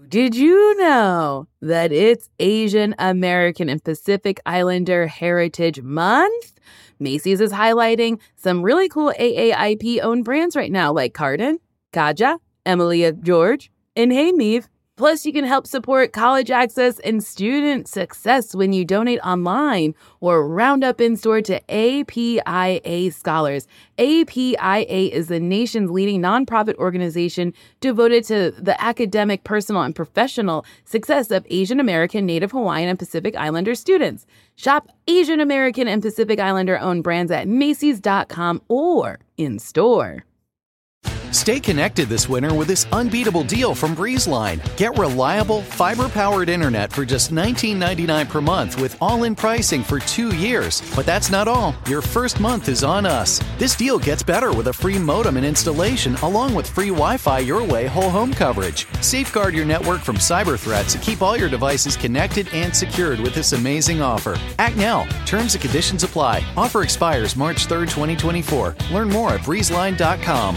Did you know that it's Asian American and Pacific Islander Heritage Month? Macy's is highlighting some really cool AAIP-owned brands right now, like Cardin, Kaja, Emilia George, and Hey Meave. Plus, you can help support college access and student success when you donate online or round up in store to APIA Scholars. APIA is the nation's leading nonprofit organization devoted to the academic, personal, and professional success of Asian American, Native Hawaiian, and Pacific Islander students. Shop Asian American and Pacific Islander-owned brands at Macy's.com or in store. Stay connected this winter with this unbeatable deal from BreezeLine. Get reliable, fiber-powered internet for just $19.99 per month with all-in pricing for 2 years. But that's not all. Your first month is on us. This deal gets better with a free modem and installation, along with free Wi-Fi Your Way whole home coverage. Safeguard your network from cyber threats and keep all your devices connected and secured with this amazing offer. Act now. Terms and conditions apply. Offer expires March 3rd, 2024. Learn more at breezeline.com.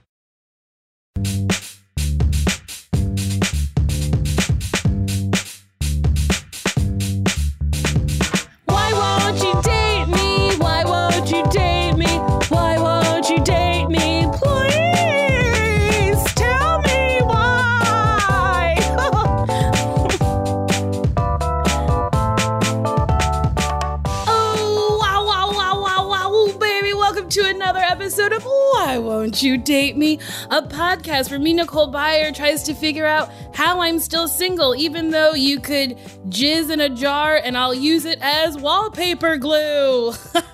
Why Won't You Date Me? A podcast where me, Nicole Byer, tries to figure out how I'm still single, even though you could jizz in a jar and I'll use it as wallpaper glue.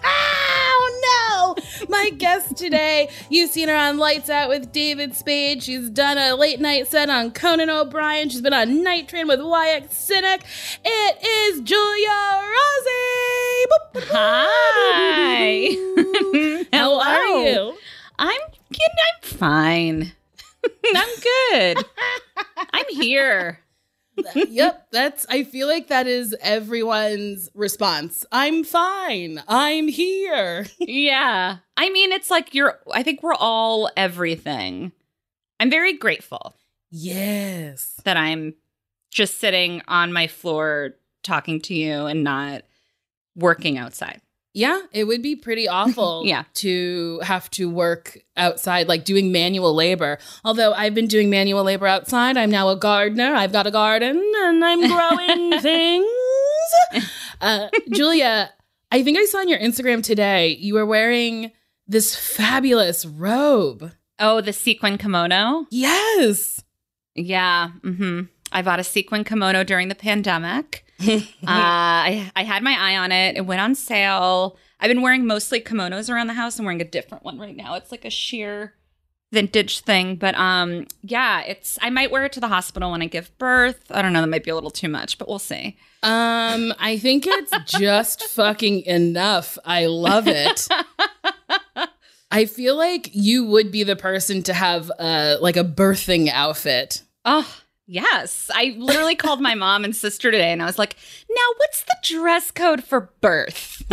Oh no! My guest today, you've seen her on Lights Out with David Spade. She's done a late night set on Conan O'Brien. She's been on Night Train with Wyatt Cenac. It is Julia Rossi. Hi. How are you? I'm fine. I'm good. I'm here. Yep, I feel like that is everyone's response. I'm fine. I'm here. Yeah. I mean, it's like I think we're all everything. I'm very grateful. Yes. That I'm just sitting on my floor talking to you and not working outside. Yeah, it would be pretty awful to have to work outside, like doing manual labor. Although I've been doing manual labor outside. I'm now a gardener. I've got a garden and I'm growing things. Julia, I think I saw on your Instagram today, you were wearing this fabulous robe. Oh, the sequin kimono? Yes. Yeah. Mm-hmm. I bought a sequin kimono during the pandemic. I had my eye on it. It went on sale. I've been wearing mostly kimonos around the house. I'm wearing a different one right now. It's like a sheer vintage thing. But yeah, I might wear it to the hospital when I give birth. I don't know. That might be a little too much, but we'll see. I think it's just fucking enough. I love it. I feel like you would be the person to have like a birthing outfit. Oh, yes. I literally called my mom and sister today and I was like, now what's the dress code for birth?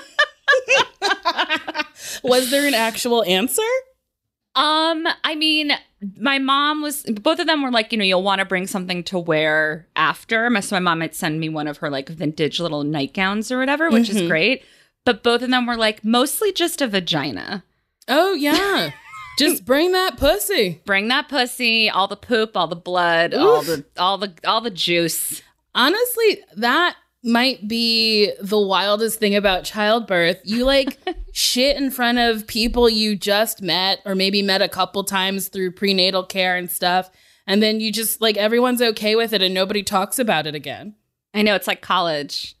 Was there an actual answer? I mean, my mom both of them were like, you'll want to bring something to wear after. So my mom might send me one of her like vintage little nightgowns or whatever, which is great. But both of them were like, mostly just a vagina. Oh, yeah. Just bring that pussy. Bring that pussy, all the poop, all the blood, all the juice. Honestly, that might be the wildest thing about childbirth. You like shit in front of people you just met or maybe met a couple times through prenatal care and stuff. And then you just like everyone's okay with it and nobody talks about it again. I know, it's like college.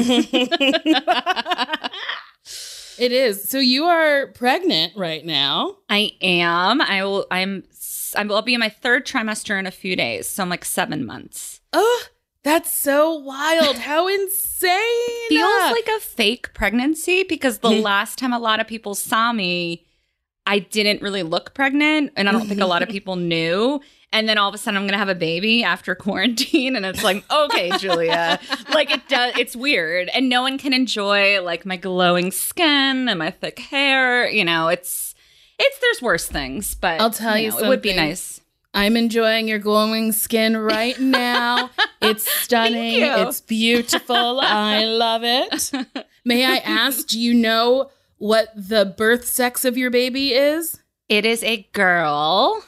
It is. So you are pregnant right now. I am. I'll be in my third trimester in a few days. So I'm like 7 months. Oh, that's so wild. How insane. Feels like a fake pregnancy because the last time a lot of people saw me, I didn't really look pregnant. And I don't think a lot of people knew. And then all of a sudden I'm going to have a baby after quarantine. And it's like, okay, Julia, like it's weird. And no one can enjoy like my glowing skin and my thick hair. There's worse things, but I'll tell you something. It would be nice. I'm enjoying your glowing skin right now. It's stunning. It's beautiful. I love it. May I ask, do you know what the birth sex of your baby is? It is a girl.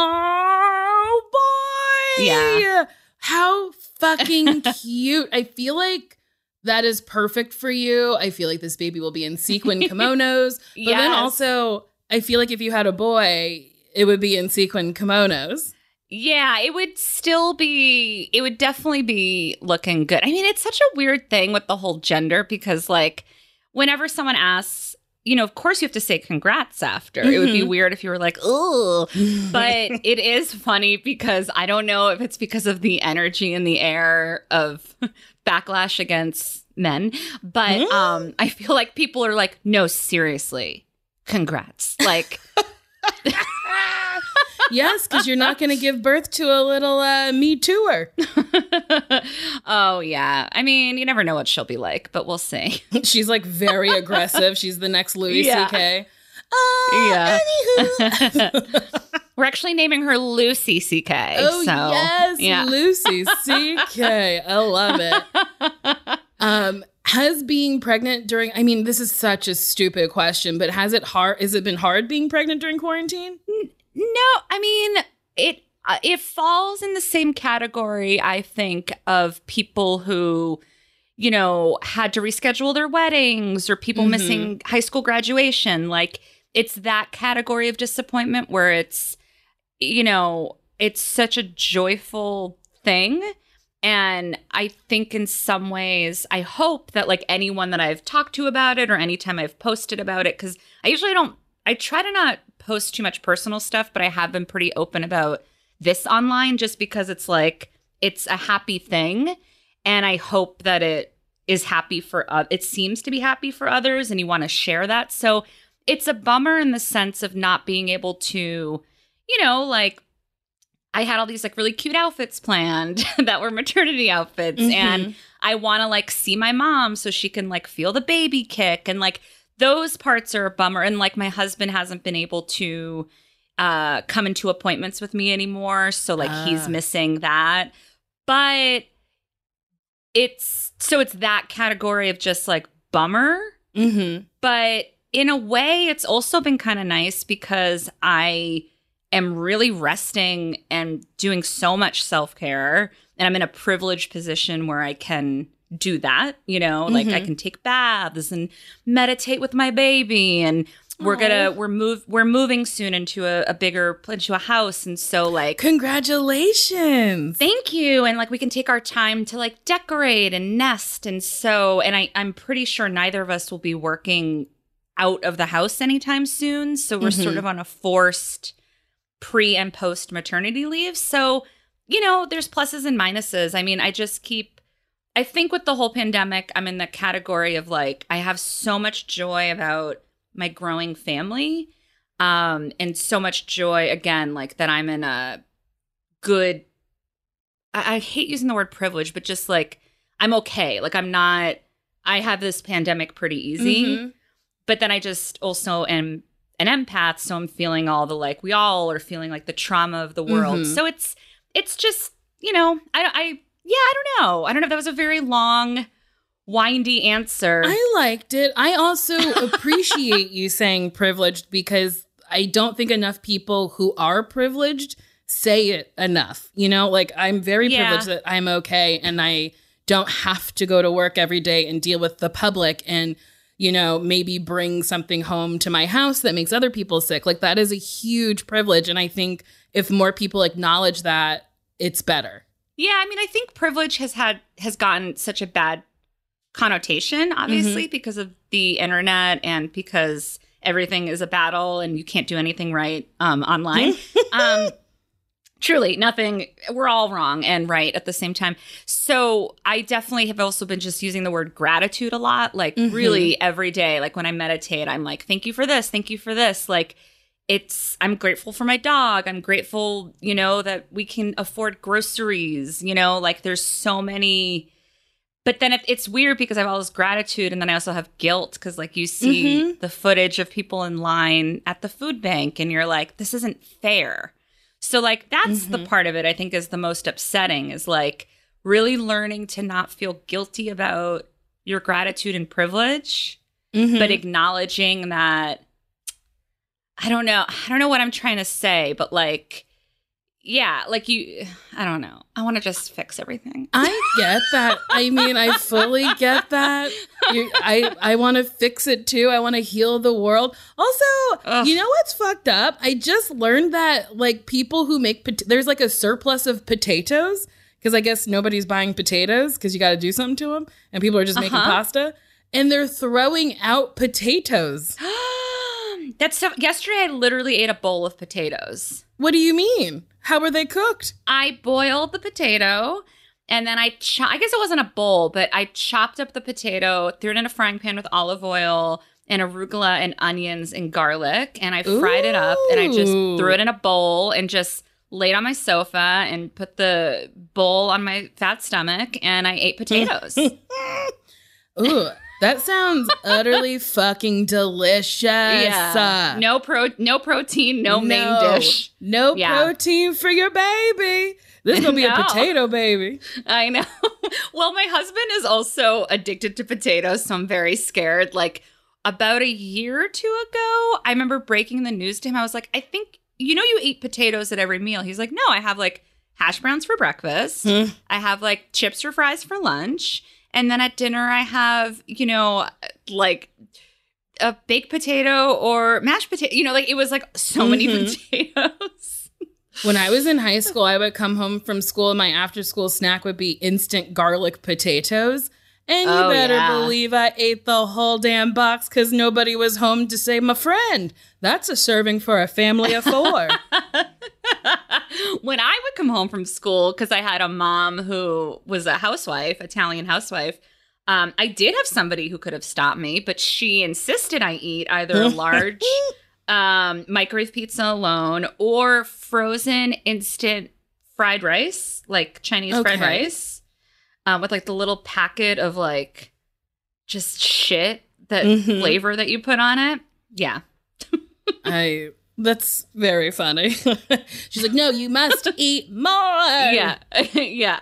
Oh, boy. Yeah. How fucking cute. I feel like that is perfect for you. I feel like this baby will be in sequin kimonos. But then also, I feel like if you had a boy, it would be in sequin kimonos. Yeah, it would definitely be looking good. I mean, it's such a weird thing with the whole gender because, like, whenever someone asks, you know, of course you have to say congrats after. It would be weird if you were like, ugh. But it is funny because I don't know if it's because of the energy in the air of backlash against men. But I feel like people are like, no, seriously, congrats. Like... Yes, because you're not going to give birth to a little Me Tooer. Oh, yeah. I mean, you never know what she'll be like, but we'll see. She's like very aggressive. She's the next Louis C.K. Anywho. We're actually naming her Lucy C.K. Oh, so, yes. Yeah. Lucy C.K. I love it. Has being pregnant during, I mean, this is such a stupid question, but has it been hard being pregnant during quarantine? No, I mean, it falls in the same category, I think, of people who, you know, had to reschedule their weddings or people missing high school graduation. Like, it's that category of disappointment where it's, you know, it's such a joyful thing. And I think in some ways, I hope that, like, anyone that I've talked to about it or anytime I've posted about it, because I try to not post too much personal stuff, but I have been pretty open about this online just because it's like, it's a happy thing. And I hope that it is happy it seems to be happy for others and you want to share that. So it's a bummer in the sense of not being able to, you know, like, I had all these like really cute outfits planned that were maternity outfits. And I want to like see my mom so she can like feel the baby kick and like, those parts are a bummer. And like my husband hasn't been able to come into appointments with me anymore. So like he's missing that. But it's that category of just like bummer. But in a way, it's also been kind of nice because I am really resting and doing so much self-care. And I'm in a privileged position where I can do that, you know, like I can take baths and meditate with my baby, and we're moving soon into into a house, and so like congratulations, thank you, and like we can take our time to like decorate and nest, and so I'm pretty sure neither of us will be working out of the house anytime soon, so we're sort of on a forced pre and post maternity leave, so you know there's pluses and minuses. I mean, I think with the whole pandemic, I'm in the category of like, I have so much joy about my growing family and so much joy, again, like that I'm in a good, I hate using the word privilege, but just like, I'm okay. Like I have this pandemic pretty easy, but then I just also am an empath. So I'm feeling all the, like, we all are feeling like the trauma of the world. So it's just, you know, I don't know. I don't know if that was a very long, windy answer. I liked it. I also appreciate you saying privileged because I don't think enough people who are privileged say it enough. You know, like I'm very privileged that I'm okay and I don't have to go to work every day and deal with the public and, you know, maybe bring something home to my house that makes other people sick. Like that is a huge privilege. And I think if more people acknowledge that, it's better. Yeah, I mean, I think privilege has gotten such a bad connotation, obviously, because of the internet and because everything is a battle and you can't do anything right online. Truly, nothing. We're all wrong and right at the same time. So I definitely have also been just using the word gratitude a lot, like really every day. Like when I meditate, I'm like, thank you for this. Thank you for this. Like I'm grateful for my dog. I'm grateful, you know, that we can afford groceries, you know, like there's so many. But then it's weird because I have all this gratitude and then I also have guilt because like you see the footage of people in line at the food bank and you're like, this isn't fair. So like that's the part of it I think is the most upsetting, is like really learning to not feel guilty about your gratitude and privilege, but acknowledging that I don't know what I'm trying to say, but like, yeah, like I don't know. I want to just fix everything. I get that. I mean, I fully get that. I want to fix it too. I want to heal the world. Also, you know what's fucked up? I just learned that like people who make, there's like a surplus of potatoes because I guess nobody's buying potatoes because you got to do something to them and people are just making pasta and they're throwing out potatoes. That's so, yesterday I literally ate a bowl of potatoes. What do you mean? How were they cooked? I boiled the potato and then I guess it wasn't a bowl, but I chopped up the potato, threw it in a frying pan with olive oil and arugula and onions and garlic. And I fried it up and I just threw it in a bowl and just laid on my sofa and put the bowl on my fat stomach and I ate potatoes. Ooh. That sounds utterly fucking delicious. Yeah. No protein, no main dish. No protein for your baby. This is going to be a potato baby. I know. Well, my husband is also addicted to potatoes, so I'm very scared. Like about a year or two ago, I remember breaking the news to him. I was like, I think, you eat potatoes at every meal. He's like, no, I have like hash browns for breakfast. I have like chips or fries for lunch. And then at dinner, I have, like a baked potato or mashed potato. Like it was like so many potatoes. When I was in high school, I would come home from school and my after school snack would be instant garlic potatoes. And you better believe I ate the whole damn box because nobody was home to say, my friend, that's a serving for a family of 4. When I would come home from school, because I had a mom who was a housewife, Italian housewife, I did have somebody who could have stopped me, but she insisted I eat either a large microwave pizza alone or frozen instant fried rice, like Chinese fried rice, with like the little packet of like just shit, that flavor that you put on it. Yeah. That's very funny. She's like, no, you must eat more. Yeah. Yeah.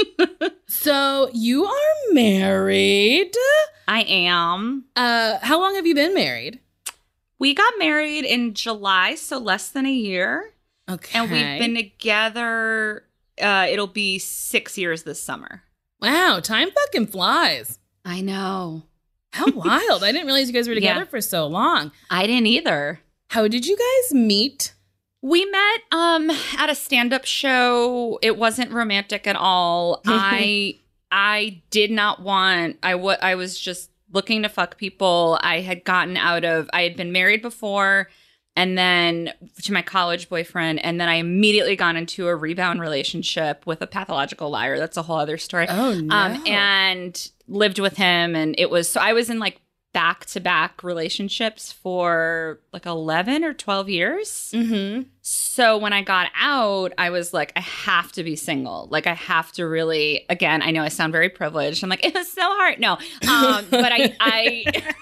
So you are married. I am. How long have you been married? We got married in July, so less than a year. Okay. And we've been together, it'll be 6 years this summer. Wow, time fucking flies. I know. How wild. I didn't realize you guys were together for so long. I didn't either. How did you guys meet? We met at a stand-up show. It wasn't romantic at all. I did not want, I was just looking to fuck people. I had been married before and then to my college boyfriend. And then I immediately got into a rebound relationship with a pathological liar. That's a whole other story. Oh, no. And lived with him. And so I was in like back-to-back relationships for like 11 or 12 years. So when I got out, I was like, I have to be single. Like I have to really, again, I know I sound very privileged. I'm like, it was so hard. No, but I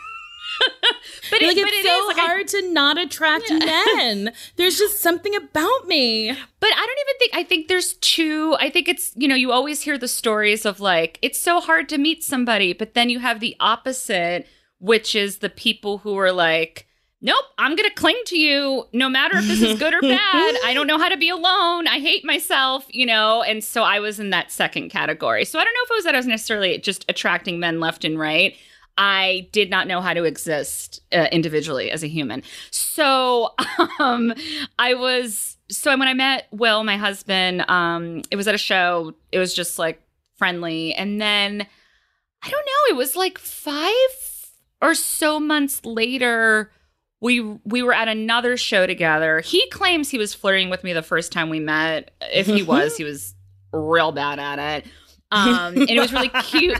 but it's so hard to not attract men. There's just something about me. But I think there's two. I think it's, you always hear the stories of like, it's so hard to meet somebody, but then you have the opposite, which is the people who are like, nope, I'm going to cling to you no matter if this is good or bad. I don't know how to be alone. I hate myself, And so I was in that second category. So I don't know if it was that I was necessarily just attracting men left and right. I did not know how to exist individually as a human. So when I met Will, my husband, it was at a show. It was just like friendly. And then, I don't know, it was like 5 or so months later, we were at another show together. He claims he was flirting with me the first time we met. If he was real bad at it. And it was really cute.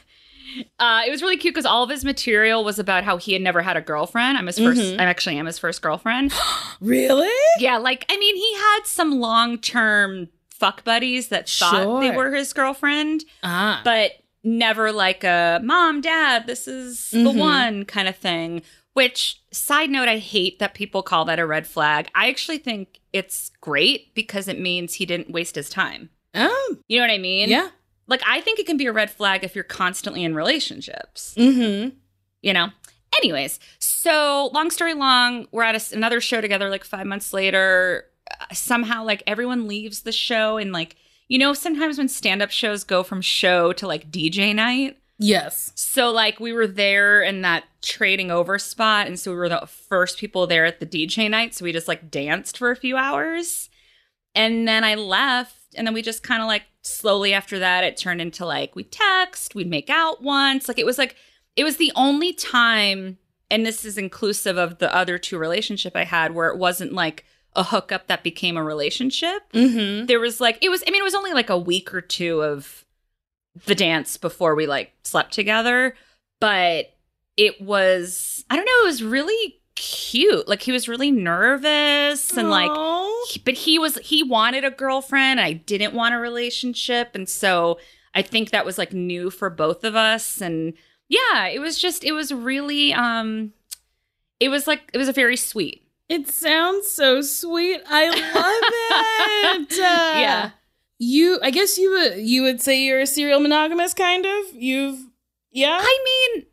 It was really cute because all of his material was about how he had never had a girlfriend. I actually am his first girlfriend. Really? Yeah. He had some long-term fuck buddies that thought they were his girlfriend, but never like a mom, dad, this is the one kind of thing. Which, side note, I hate that people call that a red flag. I actually think it's great because it means he didn't waste his time. Oh. You know what I mean? Yeah. Like, I think it can be a red flag if you're constantly in relationships. Mm-hmm. You know? Anyways, so long story long, we're at another show together like 5 months later. Somehow, like, everyone leaves the show and, like, you know, sometimes when stand-up shows go from show to, like, DJ night. Yes. So, like, we were there in that trading over spot. And so we were the first people there at the DJ night. So we just, like, danced for a few hours. And then I left. And then we just kind of, like, slowly after that, it turned into, like, we'd text, we'd make out once. Like, it was the only time, and this is inclusive of the other two relationship I had, where it wasn't, like, a hookup that became a relationship. Mm-hmm. There was, like, it was only, like, a week or two of the dance before we, like, slept together. But it was, I don't know, it was really cute. Like, he was really nervous and, like, but he wanted a girlfriend. I didn't want a relationship. And so I think that was, like, new for both of us. And yeah, it was really, it was a very sweet. It sounds so sweet. I love it. Yeah. I guess you would say you're a serial monogamous, kind of. Yeah. I mean,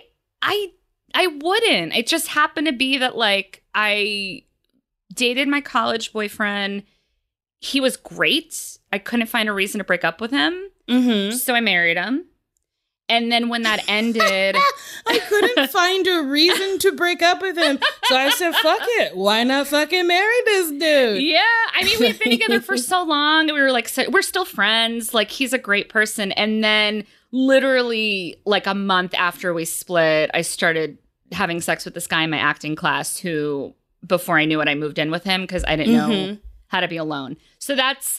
I wouldn't. It just happened to be that, like, I dated my college boyfriend. He was great. I couldn't find a reason to break up with him. Mm-hmm. So I married him. And then when that ended, I couldn't find a reason to break up with him. So I said, fuck it. Why not fucking marry this dude? Yeah. I mean, we've been together for so long. And we were like, we're still friends. Like, he's a great person. And then literally like a month after we split, I started having sex with this guy in my acting class who, before I knew it, I moved in with him because I didn't know how to be alone. So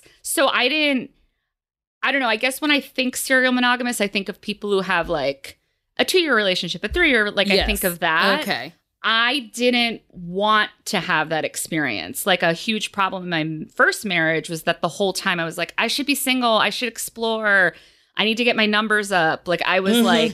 I don't know. I guess when I think serial monogamous, I think of people who have like a 2-year relationship, a 3-year, like Yes. I think of that. Okay. I didn't want to have that experience. Like, a huge problem in my first marriage was that the whole time I was like, I should be single. I should explore. I need to get my numbers up. Like, I was like,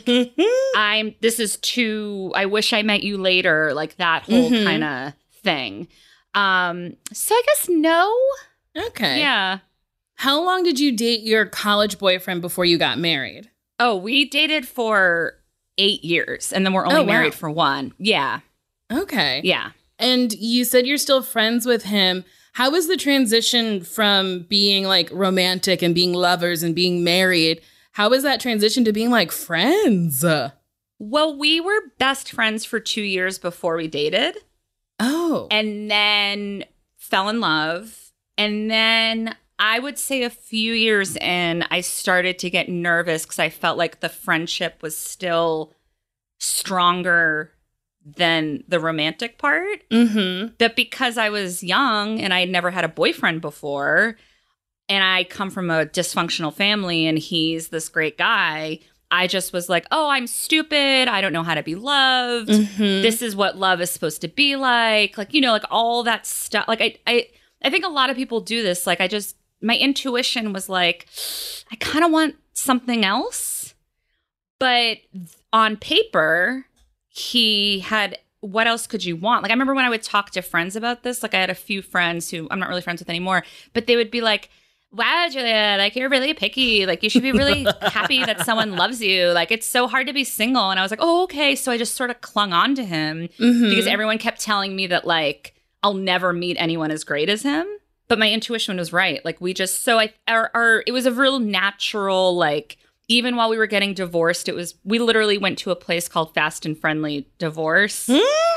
I wish I met you later. Like, that whole kind of thing. So I guess no. Okay. Yeah. How long did you date your college boyfriend before you got married? Oh, we dated for 8 years and then we're only married for 1. Yeah. Okay. Yeah. And you said you're still friends with him. How was the transition from being like romantic and being lovers and being married? How was that transition to being like friends? Well, we were best friends for 2 years before we dated. Oh. And then fell in love. And then I would say a few years in, I started to get nervous because I felt like the friendship was still stronger than the romantic part. Mm-hmm. But because I was young and I had never had a boyfriend before, and I come from a dysfunctional family and he's this great guy, I just was like, oh, I'm stupid. I don't know how to be loved. Mm-hmm. This is what love is supposed to be like. Like, you know, like all that stuff. Like, I think a lot of people do this. Like, my intuition was like, I kind of want something else. But on paper, he had, what else could you want? Like, I remember when I would talk to friends about this, like I had a few friends who I'm not really friends with anymore, but they would be like, wow, Julia, like you're really picky. Like you should be really happy that someone loves you. Like it's so hard to be single. And I was like, oh, okay. So I just sort of clung on to him because everyone kept telling me that like, I'll never meet anyone as great as him. But my intuition was right. Like we just, so it was a real natural, like, even while we were getting divorced, we literally went to a place called Fast and Friendly Divorce.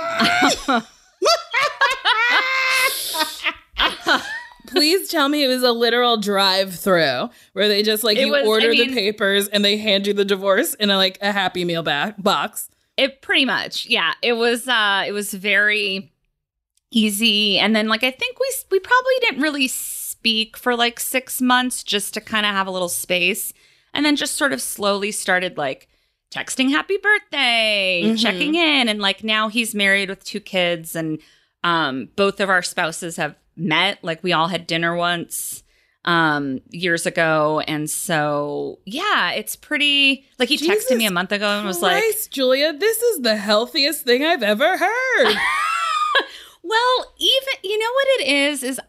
Please tell me it was a literal drive-through where they just like order the papers and they hand you the divorce in a Happy Meal box. It pretty much, yeah. It was very easy, and then like I think we probably didn't really speak for like 6 months just to kind of have a little space. And then just sort of slowly started like texting happy birthday, checking in. And like now he's married with 2 kids and both of our spouses have met. Like we all had dinner once. years ago. And so, yeah, it's pretty, like he texted me a month ago and was like, Julia, this is the healthiest thing I've ever heard. Well, even, you know what it is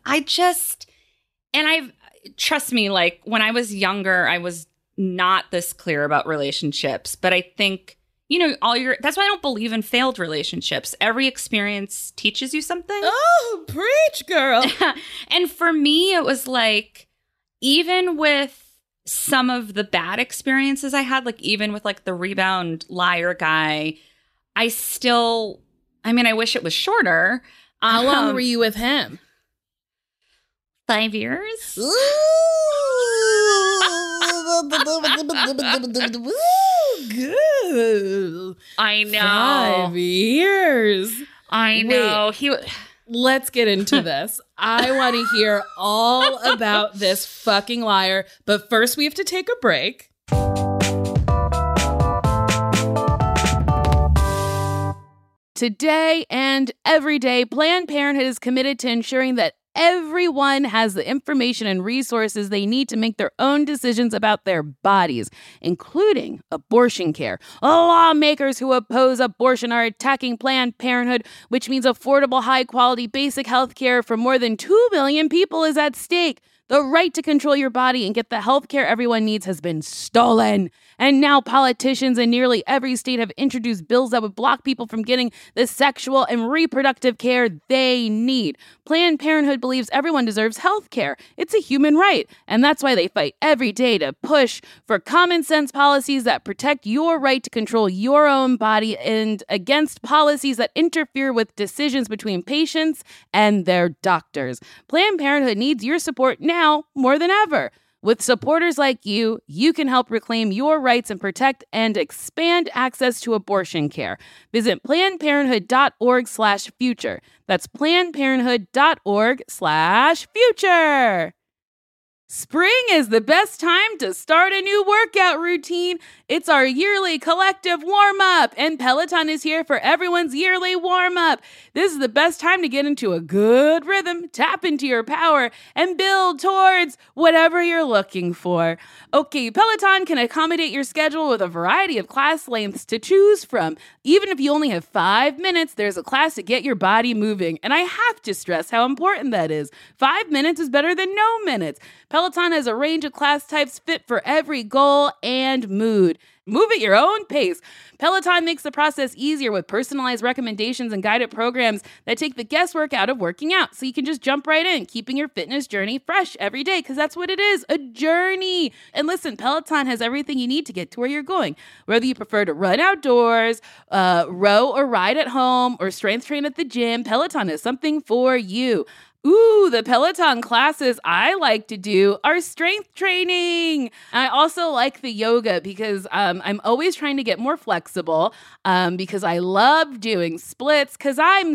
trust me, like when I was younger, I was not this clear about relationships, but I think, you know, that's why I don't believe in failed relationships. Every experience teaches you something. Oh, preach, girl. And for me, it was like, even with some of the bad experiences I had, like even with like the rebound liar guy, I wish it was shorter. How long were you with him? 5 years. Ooh, good. I know. 5 years. I know. Let's get into this. I want to hear all about this fucking liar. But first, we have to take a break. Today and every day, Planned Parenthood is committed to ensuring that everyone has the information and resources they need to make their own decisions about their bodies, including abortion care. Lawmakers who oppose abortion are attacking Planned Parenthood, which means affordable, high-quality, basic health care for more than 2 million people is at stake. The right to control your body and get the health care everyone needs has been stolen. And now politicians in nearly every state have introduced bills that would block people from getting the sexual and reproductive care they need. Planned Parenthood believes everyone deserves health care. It's a human right. And that's why they fight every day to push for common sense policies that protect your right to control your own body and against policies that interfere with decisions between patients and their doctors. Planned Parenthood needs your support now more than ever. With supporters like you, you can help reclaim your rights and protect and expand access to abortion care. Visit PlannedParenthood.org/future. That's PlannedParenthood.org/future. Spring is the best time to start a new workout routine. It's our yearly collective warm-up, and Peloton is here for everyone's yearly warm-up. This is the best time to get into a good rhythm, tap into your power, and build towards whatever you're looking for. Okay, Peloton can accommodate your schedule with a variety of class lengths to choose from. Even if you only have 5 minutes, there's a class to get your body moving. And I have to stress how important that is. 5 minutes is better than no minutes. Peloton has a range of class types fit for every goal and mood. Move at your own pace. Peloton makes the process easier with personalized recommendations and guided programs that take the guesswork out of working out, so you can just jump right in, keeping your fitness journey fresh every day, because that's what it is, a journey. And listen, Peloton has everything you need to get to where you're going. Whether you prefer to run outdoors, row or ride at home, or strength train at the gym, Peloton is something for you. Ooh, the Peloton classes I like to do are strength training. I also like the yoga because I'm always trying to get more flexible because I love doing splits because I'm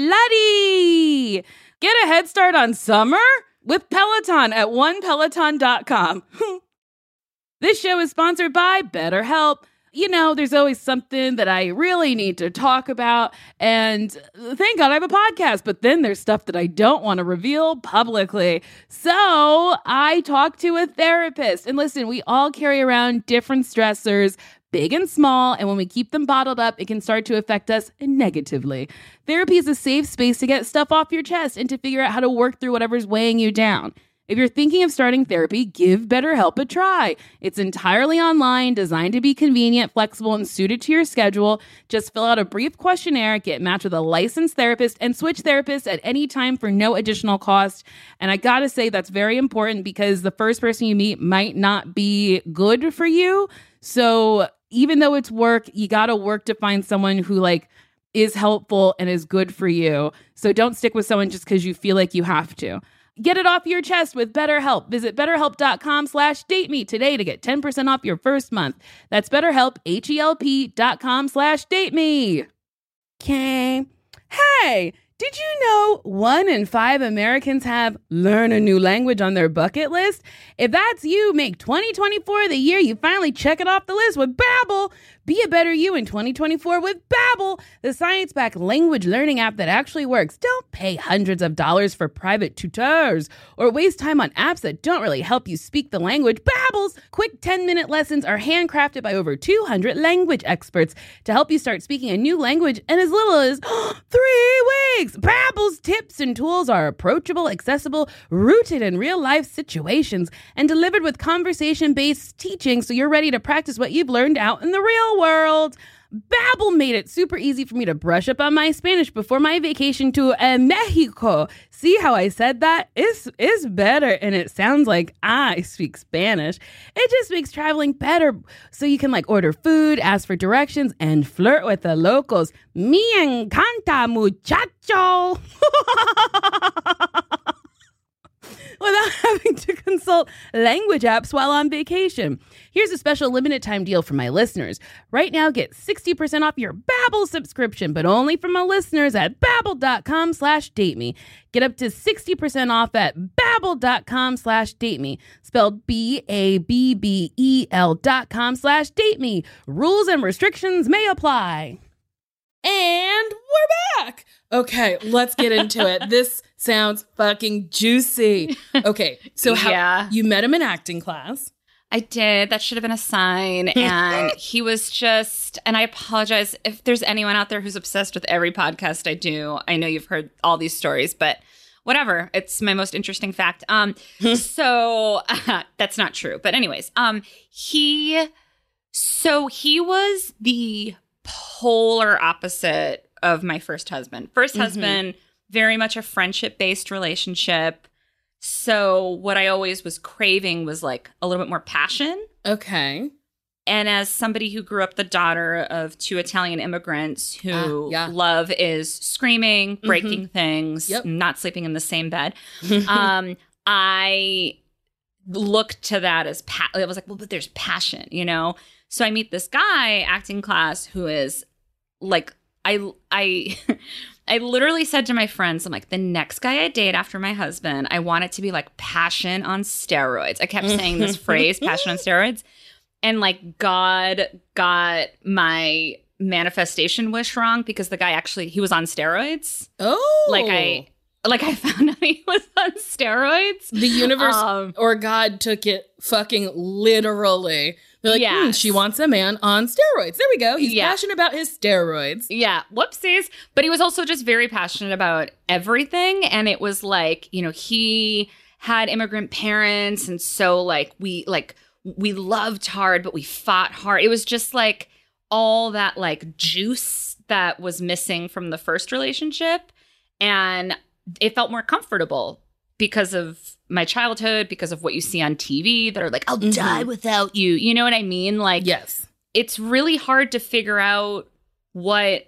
slutty. Get a head start on summer with Peloton at onepeloton.com. This show is sponsored by BetterHelp. You know, there's always something that I really need to talk about, and thank God I have a podcast, but then there's stuff that I don't want to reveal publicly. So I talked to a therapist, and listen, we all carry around different stressors, big and small, and when we keep them bottled up, it can start to affect us negatively. Therapy is a safe space to get stuff off your chest and to figure out how to work through whatever's weighing you down. If you're thinking of starting therapy, give BetterHelp a try. It's entirely online, designed to be convenient, flexible, and suited to your schedule. Just fill out a brief questionnaire, get matched with a licensed therapist, and switch therapists at any time for no additional cost. And I gotta say that's very important because the first person you meet might not be good for you. So even though it's work, you gotta work to find someone who is helpful and is good for you. So don't stick with someone just because you feel like you have to. Get it off your chest with BetterHelp. Visit BetterHelp.com/dateme today to get 10% off your first month. That's BetterHelp, HELP.com/dateme. Okay. Hey, Did you know 1 in 5 Americans have learn a new language on their bucket list? If that's you, make 2024 the year you finally check it off the list with Babbel. Be a better you in 2024 with Babbel, the science-backed language learning app that actually works. Don't pay hundreds of dollars for private tutors or waste time on apps that don't really help you speak the language. Babbel's quick 10-minute lessons are handcrafted by over 200 language experts to help you start speaking a new language in as little as 3 weeks. Babbel's tips and tools are approachable, accessible, rooted in real-life situations, and delivered with conversation-based teaching so you're ready to practice what you've learned out in the real world. Babbel made it super easy for me to brush up on my Spanish before my vacation to Mexico. See how I said that? It's better, and it sounds like I speak Spanish. It just makes traveling better, so you can order food, ask for directions, and flirt with the locals. Me encanta, muchacho. Without having to consult language apps while on vacation. Here's a special limited time deal for my listeners. Right now, get 60% off your Babbel subscription, but only for my listeners at babbel.com/dateme. Get up to 60% off at babbel.com/dateme. Spelled BABBEL.com/dateme. Rules and restrictions may apply. And we're back. Okay, let's get into it. This sounds fucking juicy. Okay, so you met him in acting class. I did. That should have been a sign. And he was just, and I apologize if there's anyone out there who's obsessed with every podcast I do. I know you've heard all these stories, but whatever. It's my most interesting fact. So that's not true. But anyways, he was the polar opposite of my first husband. Husband, very much a friendship-based relationship. So what I always was craving was a little bit more passion. Okay. And as somebody who grew up the daughter of 2 Italian immigrants who love is screaming, breaking things, not sleeping in the same bed, I looked to that as I was like, well, but there's passion, So I meet this guy, acting class, who is I literally said to my friends, I'm like, the next guy I date after my husband, I want it to be passion on steroids. I kept saying this phrase, passion on steroids. And God got my manifestation wish wrong because the guy he was on steroids. Oh. I found out he was on steroids. The universe or God took it fucking literally. They're like, she wants a man on steroids. There we go. He's passionate about his steroids. Yeah. Whoopsies. But he was also just very passionate about everything. And it was he had immigrant parents. And so we loved hard, but we fought hard. It was just all that juice that was missing from the first relationship. And it felt more comfortable because of my childhood, because of what you see on TV that are I'll die without you. You know what I mean? Yes. It's really hard to figure out what,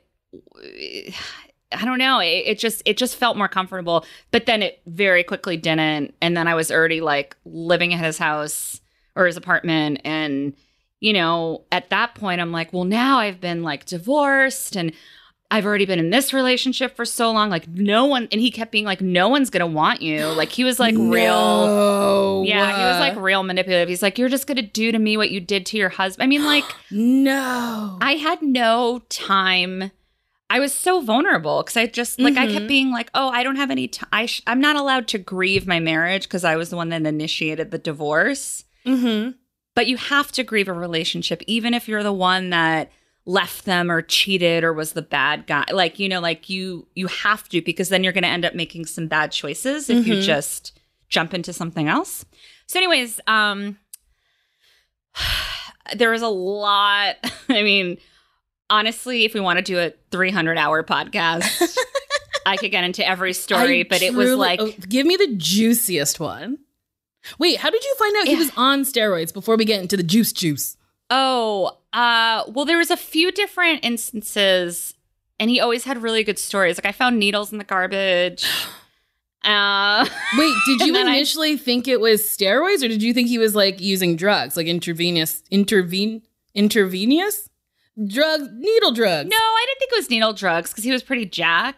I don't know. It just felt more comfortable, but then it very quickly didn't. And then I was already living at his house or his apartment. And, at that point I'm well, now I've been divorced and I've already been in this relationship for so long. No one, and he kept being no one's going to want you. He was real. Yeah, he was real manipulative. He's you're just going to do to me what you did to your husband. I mean, no. I had no time. I was so vulnerable because I just, I kept being oh, I don't have any time. I'm not allowed to grieve my marriage because I was the one that initiated the divorce. Mm-hmm. But you have to grieve a relationship, even if you're the one that left them or cheated or was the bad guy. You have to, because then you're going to end up making some bad choices if you just jump into something else. So anyways, there was a lot. I mean, honestly, if we want to do a 300-hour podcast, I could get into every story, but it was give me the juiciest one. Wait, how did you find out he was on steroids before we get into the juice? Oh, well, there was a few different instances, and he always had really good stories. I found needles in the garbage. Wait, did you initially think it was steroids, or did you think he was using drugs, intravenous drugs, needle drugs? No, I didn't think it was needle drugs because he was pretty jacked.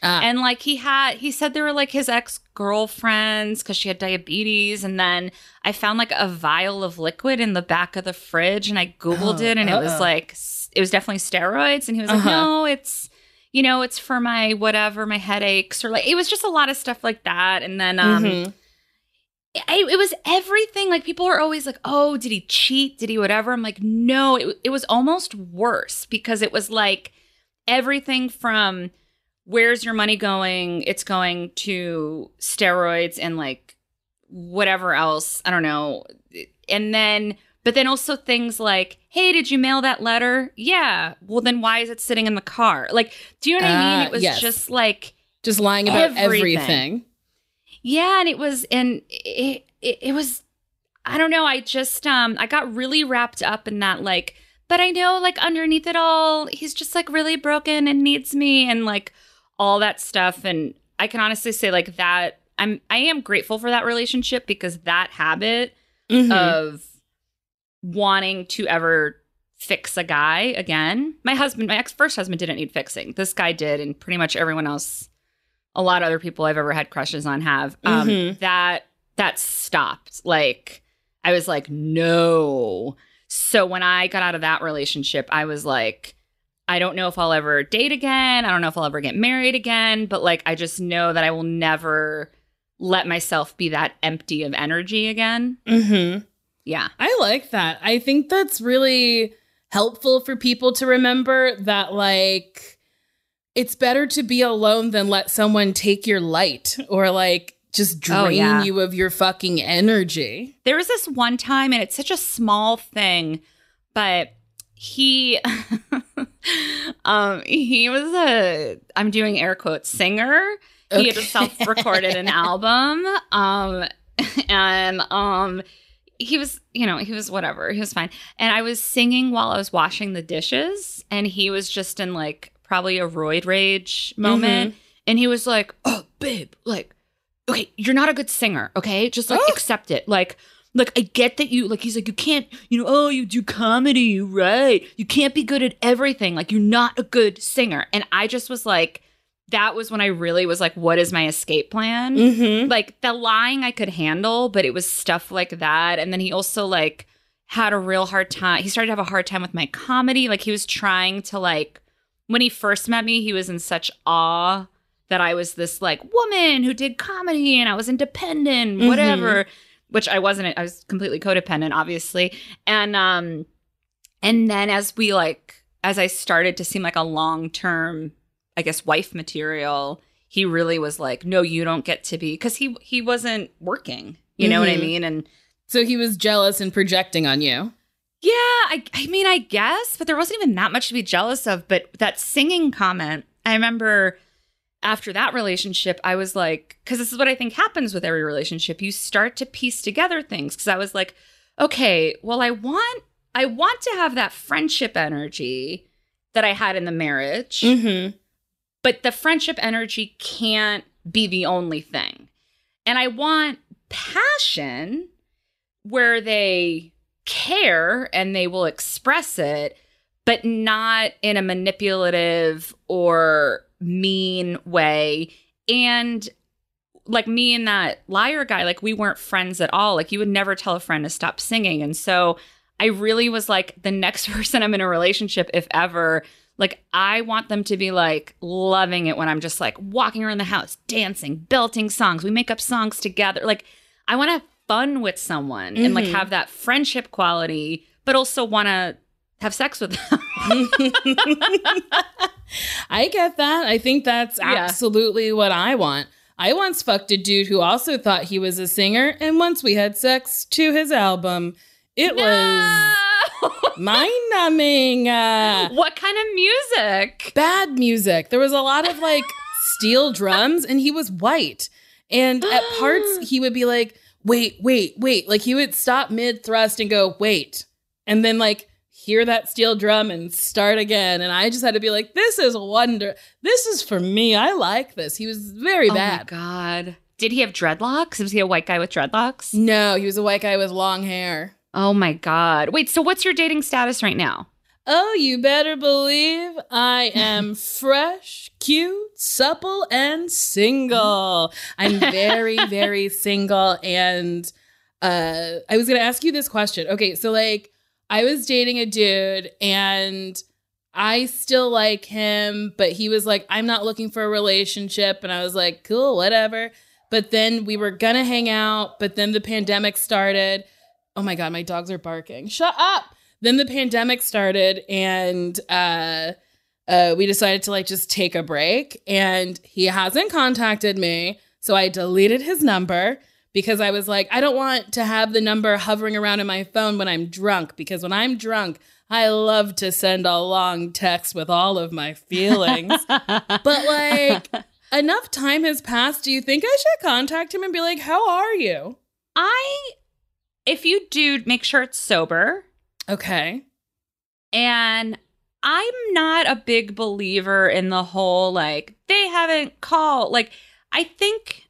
And like he said they were like his ex-girlfriends because she had diabetes. And then I found like a vial of liquid in the back of the fridge and I Googled it and it was like, it was definitely steroids. And he was like, no, it's, you know, it's for my whatever, my headaches or like, it was just a lot of stuff like that. And then, it was everything. Like people are always like, oh, did he cheat? Did he whatever? I'm like, no, it was almost worse because it was like everything from where's your money going? It's going to steroids and like whatever else. I don't know. And then, but then also things like, hey, did you mail that letter? Yeah. Well, then why is it sitting in the car? Like, do you know what I mean? It was just like. Just lying about everything. Yeah. And it was, it was, I don't know. I just, I got really wrapped up in that, like, but I know like underneath it all, he's just like really broken and needs me and like, all that stuff. And I can honestly say like that I am grateful for that relationship because that habit of wanting to ever fix a guy again. My first husband didn't need fixing. This guy did. And pretty much everyone else, a lot of other people I've ever had crushes on have. That stopped. Like I was like, no. So when I got out of that relationship, I was like, I don't know if I'll ever date again. I don't know if I'll ever get married again. But like, I just know that I will never let myself be that empty of energy again. Yeah. I like that. I think that's really helpful for people to remember that like, it's better to be alone than let someone take your light or like just drain you of your fucking energy. There was this one time, and it's such a small thing, but he was I'm doing air quotes, singer. He had self-recorded an album. And he was, you know, he was whatever. He was fine. And I was singing while I was washing the dishes. And he was just in like probably a roid rage moment. And he was like, oh, babe, like, okay, you're not a good singer. Okay. Just like accept it. Like, I get that you, like, he's like, you can't, you know, oh, you do comedy, right? You can't be good at everything. Like, you're not a good singer. And I just was like, that was when I really was like, what is my escape plan? Like, the lying I could handle, but it was stuff like that. And then he also, like, had a real hard time. He started to have a hard time with my comedy. Like, he was trying to, like, when he first met me, he was in such awe that I was this, like, woman who did comedy and I was independent, whatever. Which I wasn't. I was completely codependent, obviously. And then as I started to seem like a long-term, I guess, wife material, he really was like, no, you don't get to be, because he wasn't working. You know what I mean? And so he was jealous and projecting on you. Yeah, I mean, I guess, but there wasn't even that much to be jealous of. But that singing comment, I remember after that relationship, I was like, because this is what I think happens with every relationship. You start to piece together things. Because I was like, okay, well, I want to have that friendship energy that I had in the marriage. But the friendship energy can't be the only thing. And I want passion where they care and they will express it, but not in a manipulative or mean way. And like me and that liar guy, like we weren't friends at all. Like you would never tell a friend to stop singing. And so I really was like, the next person I'm in a relationship, if ever, like I want them to be like loving it when I'm just like walking around the house, dancing, belting songs. We make up songs together. Like I want to have fun with someone and like have that friendship quality, but also want to have sex with them. I get that. I think that's absolutely what I want. I once fucked a dude who also thought he was a singer, and once we had sex to his album, it was mind-numbing. What kind of music? Bad music. There was a lot of like steel drums, and he was white. And at parts, he would be like, wait. Like he would stop mid-thrust and go, wait. And then like hear that steel drum and start again. And I just had to be like, this is wonder. This is for me. I like this. He was very bad. Oh my God. Did he have dreadlocks? Was he a white guy with dreadlocks? No, he was a white guy with long hair. Oh my God. Wait, so what's your dating status right now? Oh, you better believe I am fresh, cute, supple, and single. I'm very, very single. And I was going to ask you this question. Okay, so like I was dating a dude and I still like him, but he was like, I'm not looking for a relationship. And I was like, cool, whatever. But then we were going to hang out, but then the pandemic started. Oh my God, my dogs are barking. Shut up. Then the pandemic started and we decided to like just take a break, and he hasn't contacted me. So I deleted his number because I was like, I don't want to have the number hovering around in my phone when I'm drunk, because when I'm drunk, I love to send a long text with all of my feelings. But like enough time has passed. Do you think I should contact him and be like, how are you? If you do, make sure it's sober. Okay. And I'm not a big believer in the whole, like, they haven't called. Like, I think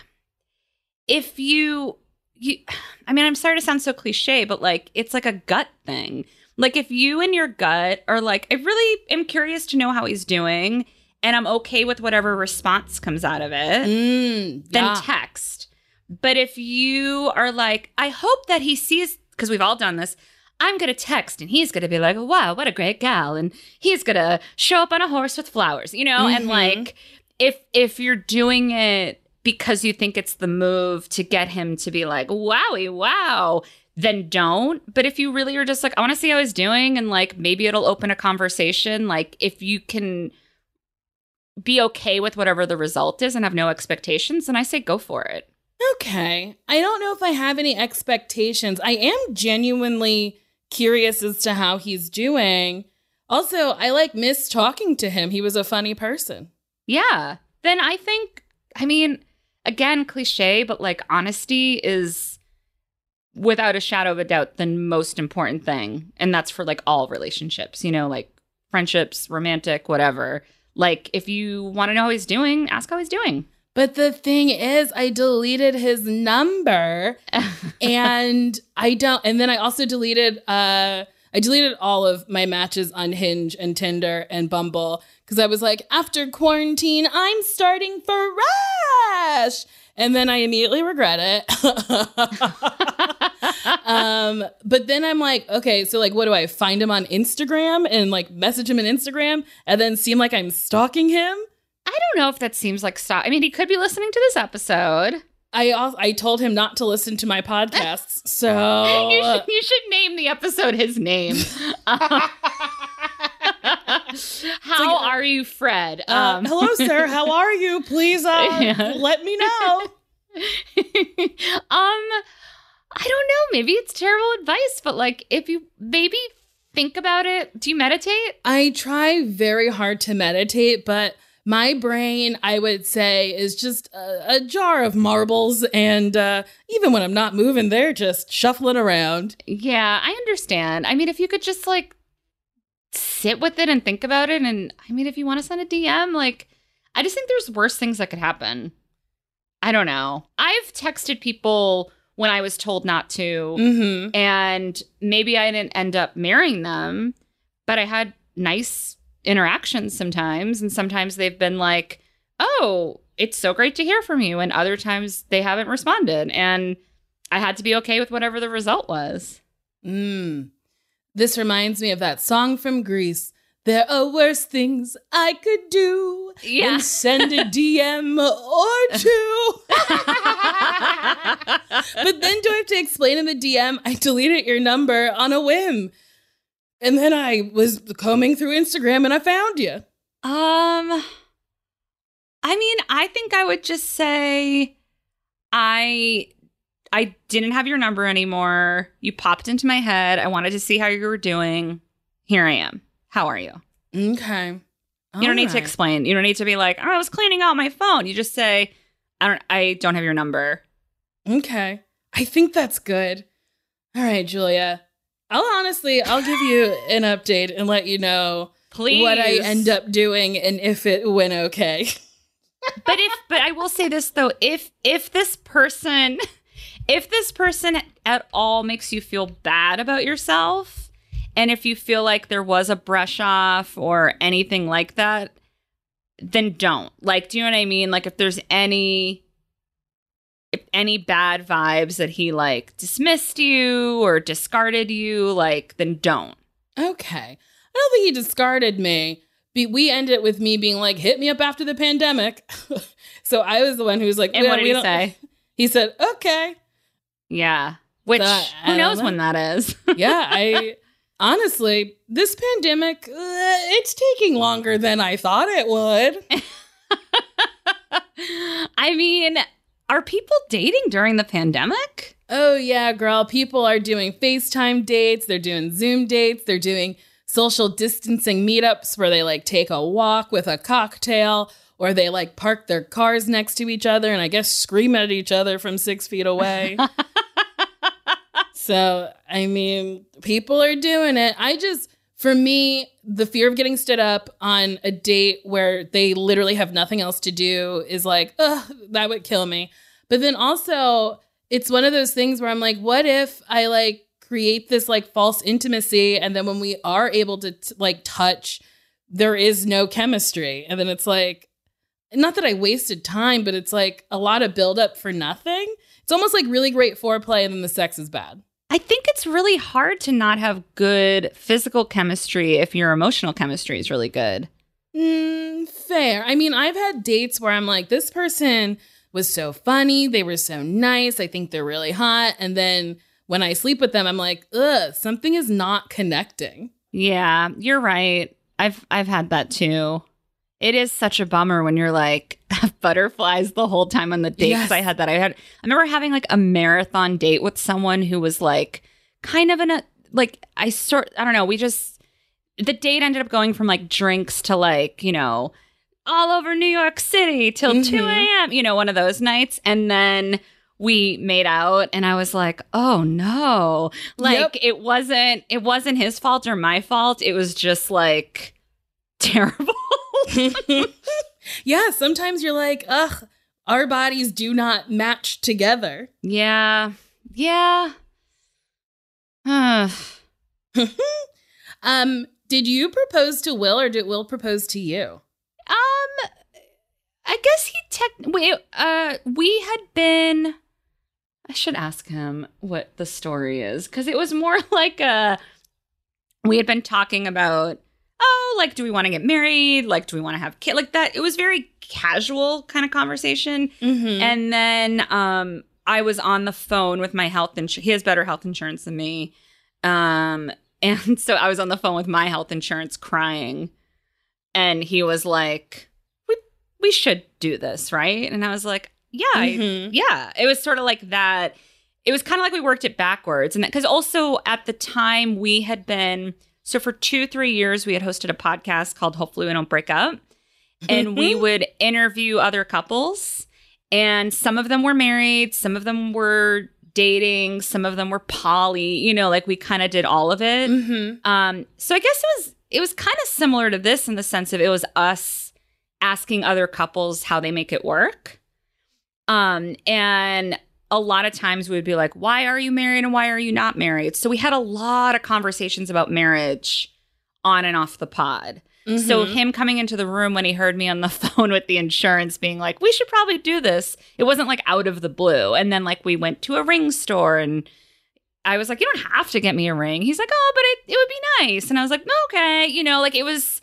if you I mean, I'm sorry to sound so cliche, but like, it's like a gut thing. Like, if you and your gut are like, I really am curious to know how he's doing, and I'm okay with whatever response comes out of it, then text. But if you are like, I hope that he sees, because we've all done this, I'm going to text and he's going to be like, wow, what a great gal. And he's going to show up on a horse with flowers, you know? And like, if you're doing it because you think it's the move to get him to be like, wowie, wow, then don't. But if you really are just like, I want to see how he's doing, and like, maybe it'll open a conversation. Like, if you can be okay with whatever the result is and have no expectations, then I say go for it. Okay. I don't know if I have any expectations. I am genuinely curious as to how he's doing. Also, I like miss talking to him. He was a funny person. Yeah. Then I think, I mean, again, cliche, but like honesty is without a shadow of a doubt the most important thing. And that's for like all relationships, you know, like friendships, romantic, whatever. Like, if you want to know how he's doing, ask how he's doing. But the thing is, I deleted his number and then I also deleted all of my matches on Hinge and Tinder and Bumble, because I was like, after quarantine, I'm starting fresh. And then I immediately regret it. But then I'm like, okay, so like, what do I find him on Instagram and like message him on Instagram and then seem like I'm stalking him? I don't know if that seems like I mean, he could be listening to this episode. I told him not to listen to my podcasts, so you should name the episode his name. How are you, Fred? Hello, sir. How are you? Please let me know. I don't know. Maybe it's terrible advice, but like, if you maybe think about it, do you meditate? I try very hard to meditate, but my brain, I would say, is just a jar of marbles. And even when I'm not moving, they're just shuffling around. Yeah, I understand. I mean, if you could just like sit with it and think about it. And I mean, if you want to send a DM, like, I just think there's worse things that could happen. I don't know. I've texted people when I was told not to. And maybe I didn't end up marrying them, but I had nice interactions sometimes, and sometimes they've been like, oh, it's so great to hear from you, and other times they haven't responded, and I had to be okay with whatever the result was. This reminds me of that song from Grease, there are worse things I could do than send a DM or two. But then do I have to explain in the DM, I deleted your number on a whim? And then I was combing through Instagram and I found you. I mean, I think I would just say I didn't have your number anymore. You popped into my head. I wanted to see how you were doing. Here I am. How are you? Okay. You don't need to explain. You don't need to be like, oh, I was cleaning out my phone. You just say, I don't have your number. Okay. I think that's good. All right, Julia. I'll give you an update and let you know what I end up doing and if it went okay. But I will say this though, if this person at all makes you feel bad about yourself And if you feel like there was a brush off or anything like that, then don't. Like, do you know what I mean? Like, if there's any bad vibes that he like dismissed you or discarded you, like, then don't. Okay. I don't think he discarded me. We ended it with me being like, hit me up after the pandemic. So I was the one who was like, and what did he say? He said, okay. Yeah. Which, who knows when that is? Yeah, honestly, this pandemic, it's taking longer than I thought it would. I mean, are people dating during the pandemic? Oh, yeah, girl. People are doing FaceTime dates. They're doing Zoom dates. They're doing social distancing meetups where they like take a walk with a cocktail, or they like park their cars next to each other and I guess scream at each other from 6 feet away. So, I mean, people are doing it. For me, the fear of getting stood up on a date where they literally have nothing else to do is like, ugh, that would kill me. But then also, it's one of those things where I'm like, what if I like create this like false intimacy, and then when we are able to like touch, there is no chemistry. And then it's like, not that I wasted time, but it's like a lot of buildup for nothing. It's almost like really great foreplay and then the sex is bad. I think it's really hard to not have good physical chemistry if your emotional chemistry is really good. Fair. I mean, I've had dates where I'm like, this person was so funny. They were so nice. I think they're really hot. And then when I sleep with them, I'm like, ugh, something is not connecting. Yeah, you're right. I've had that too. It is such a bummer when you're like butterflies the whole time on the date. Yes. I remember having like a marathon date with someone who was like kind of I don't know. The date ended up going from like drinks to like, you know, all over New York City till 2 a.m., you know, one of those nights. And then we made out and I was like, oh no, like it wasn't his fault or my fault. It was just like terrible. Yeah, sometimes you're like, ugh, our bodies do not match together. Yeah. Did you propose to Will or did Will propose to you? I guess we had been. I should ask him what the story is, because it was more like we had been talking about, like, do we want to get married? Like, do we want to have kids? Like that. It was very casual kind of conversation. Mm-hmm. And then I was on the phone with my health insurance. He has better health insurance than me. And so I was on the phone with my health insurance crying. And he was like, we should do this, right? And I was like, yeah, yeah. It was sort of like that. It was kind of like we worked it backwards. And because also at the time we had been, so for 2-3 years, we had hosted a podcast called Hopefully We Don't Break Up. And we would interview other couples. And some of them were married. Some of them were dating. Some of them were poly. You know, like we kind of did all of it. Mm-hmm. So I guess it was kind of similar to this in the sense of it was us asking other couples how they make it work. And a lot of times we would be like, why are you married and why are you not married? So we had a lot of conversations about marriage on and off the pod. Mm-hmm. So him coming into the room when he heard me on the phone with the insurance being like, we should probably do this. It wasn't like out of the blue. And then like we went to a ring store and I was like, you don't have to get me a ring. He's like, oh, but it would be nice. And I was like, okay. You know, like it was,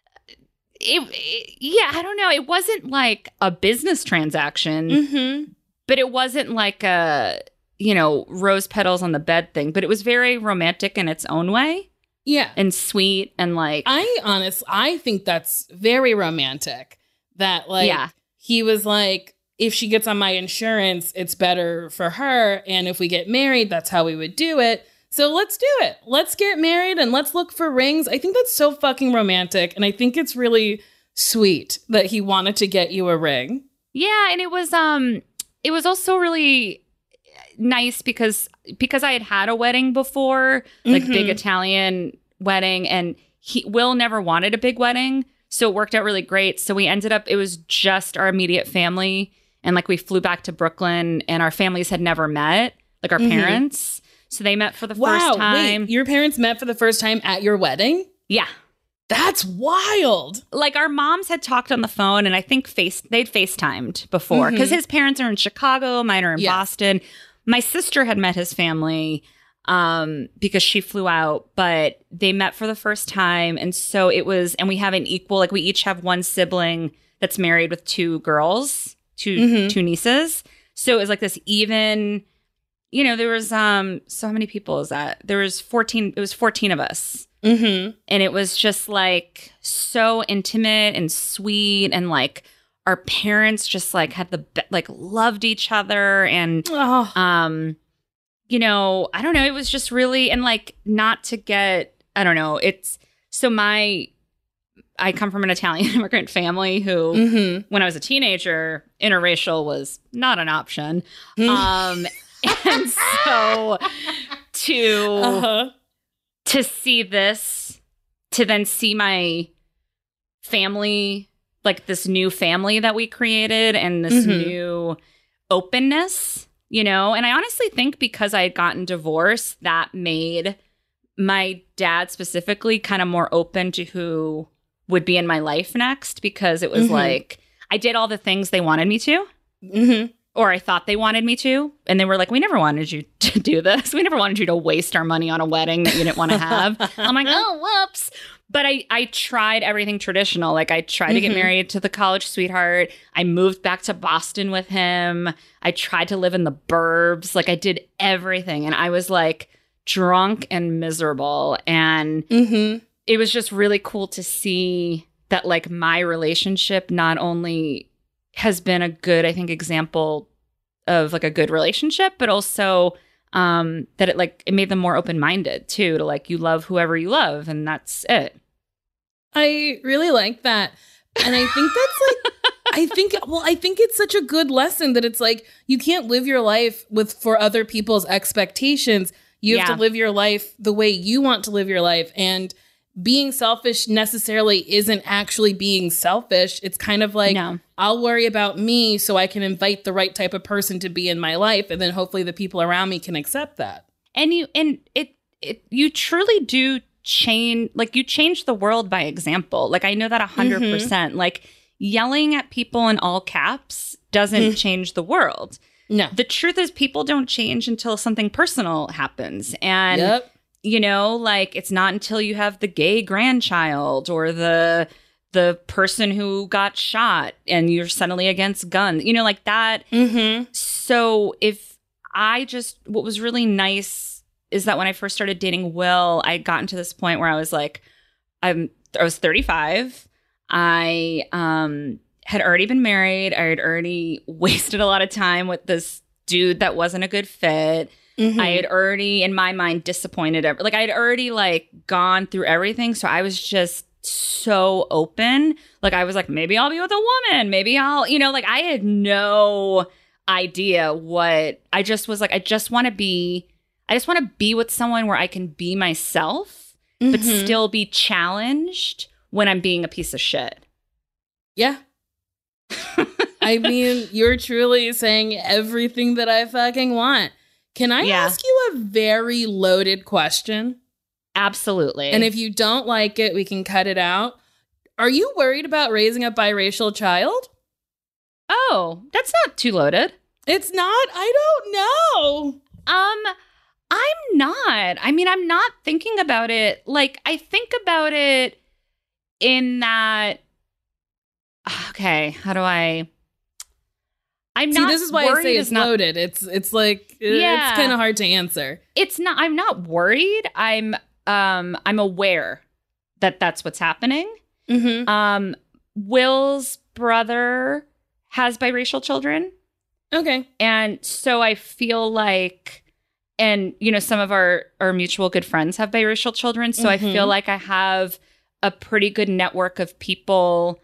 yeah, I don't know. It wasn't like a business transaction, but it wasn't like a, you know, rose petals on the bed thing, but it was very romantic in its own way. Yeah. And sweet and like. I think that's very romantic that like, he was like, if she gets on my insurance, it's better for her. And if we get married, that's how we would do it. So let's do it. Let's get married and let's look for rings. I think that's so fucking romantic. And I think it's really sweet that he wanted to get you a ring. Yeah. And it was also really nice because I had a wedding before, like big Italian wedding, and Will never wanted a big wedding. So it worked out really great. So we ended up, it was just our immediate family. And like we flew back to Brooklyn and our families had never met, like our parents. So they met for the first time. Wait, your parents met for the first time at your wedding? Yeah. That's wild. Like our moms had talked on the phone, and I think they'd FaceTimed before because his parents are in Chicago, mine are in Boston. My sister had met his family because she flew out, but they met for the first time. And so it was, and we have an equal, like we each have one sibling that's married with two girls, two nieces. So it was like this even, there was, so how many people is that? There was 14, it was 14 of us. And it was just like so intimate and sweet, and like our parents just like had loved each other, and I don't know, it was just really, and like not to get, I don't know, it's so I come from an Italian immigrant family who when I was a teenager, interracial was not an option. And so to see this, to then see my family, like this new family that we created and this new openness, and I honestly think because I had gotten divorced, that made my dad specifically kind of more open to who would be in my life next, because it was like, I did all the things they wanted me to. Or I thought they wanted me to. And they were like, we never wanted you to do this. We never wanted you to waste our money on a wedding that you didn't want to have. I'm like, oh, whoops. But I tried everything traditional. Like I tried to get married to the college sweetheart. I moved back to Boston with him. I tried to live in the burbs. Like I did everything. And I was like drunk and miserable. And it was just really cool to see that like my relationship not only has been a good, I think, example of like a good relationship, but also that it made them more open-minded too, to like, you love whoever you love, and that's it. I really like that. And I think that's like, I think it's such a good lesson that it's like, you can't live your life for other people's expectations. You have to live your life the way you want to live your life. And being selfish necessarily isn't actually being selfish. It's kind of like, I'll worry about me so I can invite the right type of person to be in my life. And then hopefully the people around me can accept that. And you truly do change, like you change the world by example. Like I know that 100%, like yelling at people in all caps doesn't change the world. No. The truth is people don't change until something personal happens. And like it's not until you have the gay grandchild or the person who got shot and you're suddenly against guns, like that. So what was really nice is that when I first started dating Will, I had gotten to this point where I was like, I was 35. I had already been married. I had already wasted a lot of time with this dude that wasn't a good fit. I had already, in my mind, disappointed. I had already gone through everything. So I was just so open. Like I was like, maybe I'll be with a woman. Maybe I'll, I had no idea what I just was like. I just want to be with someone where I can be myself, but still be challenged when I'm being a piece of shit. Yeah. I mean, you're truly saying everything that I fucking want. Can I ask you a very loaded question? Absolutely. And if you don't like it, we can cut it out. Are you worried about raising a biracial child? Oh, that's not too loaded. It's not? I don't know. I'm not. I mean, I'm not thinking about it. Like, I think about it in that, okay, how do I... this is why I say it's loaded. It's like, it's kind of hard to answer. It's not, I'm not worried. I'm aware that that's what's happening. Will's brother has biracial children. Okay. And so I feel like, and some of our mutual good friends have biracial children. So I feel like I have a pretty good network of people,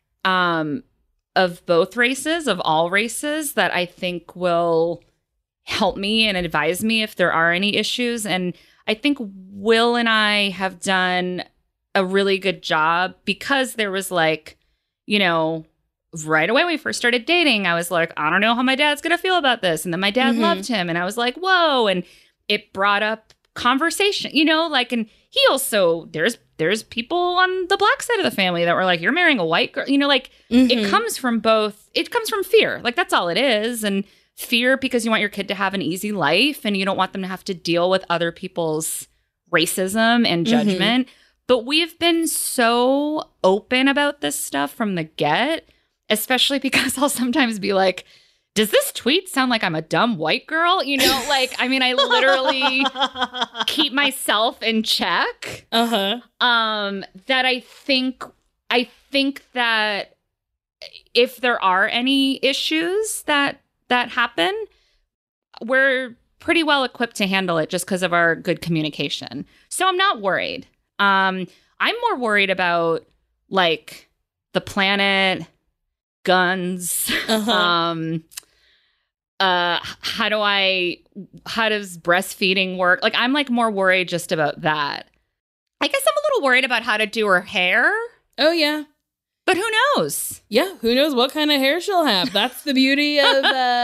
of both races, of all races, that I think will help me and advise me if there are any issues. And I think Will and I have done a really good job, because there was right away when we first started dating, I was like, I don't know how my dad's going to feel about this. And then my dad loved him. And I was like, whoa. And it brought up conversation, like, and he also, there's people on the black side of the family that were like, you're marrying a white girl, like it comes from fear. Like, that's all it is. And fear because you want your kid to have an easy life and you don't want them to have to deal with other people's racism and judgment. But we've been so open about this stuff from the get, especially because I'll sometimes be like, does this tweet sound like I'm a dumb white girl? I literally keep myself in check. That I think that if there are any issues that happen, we're pretty well equipped to handle it just because of our good communication. So I'm not worried. I'm more worried about like the planet, guns, how does breastfeeding work? Like, I'm like more worried just about that. I guess I'm a little worried about how to do her hair. Oh, yeah. But who knows? Yeah, who knows what kind of hair she'll have. That's the beauty of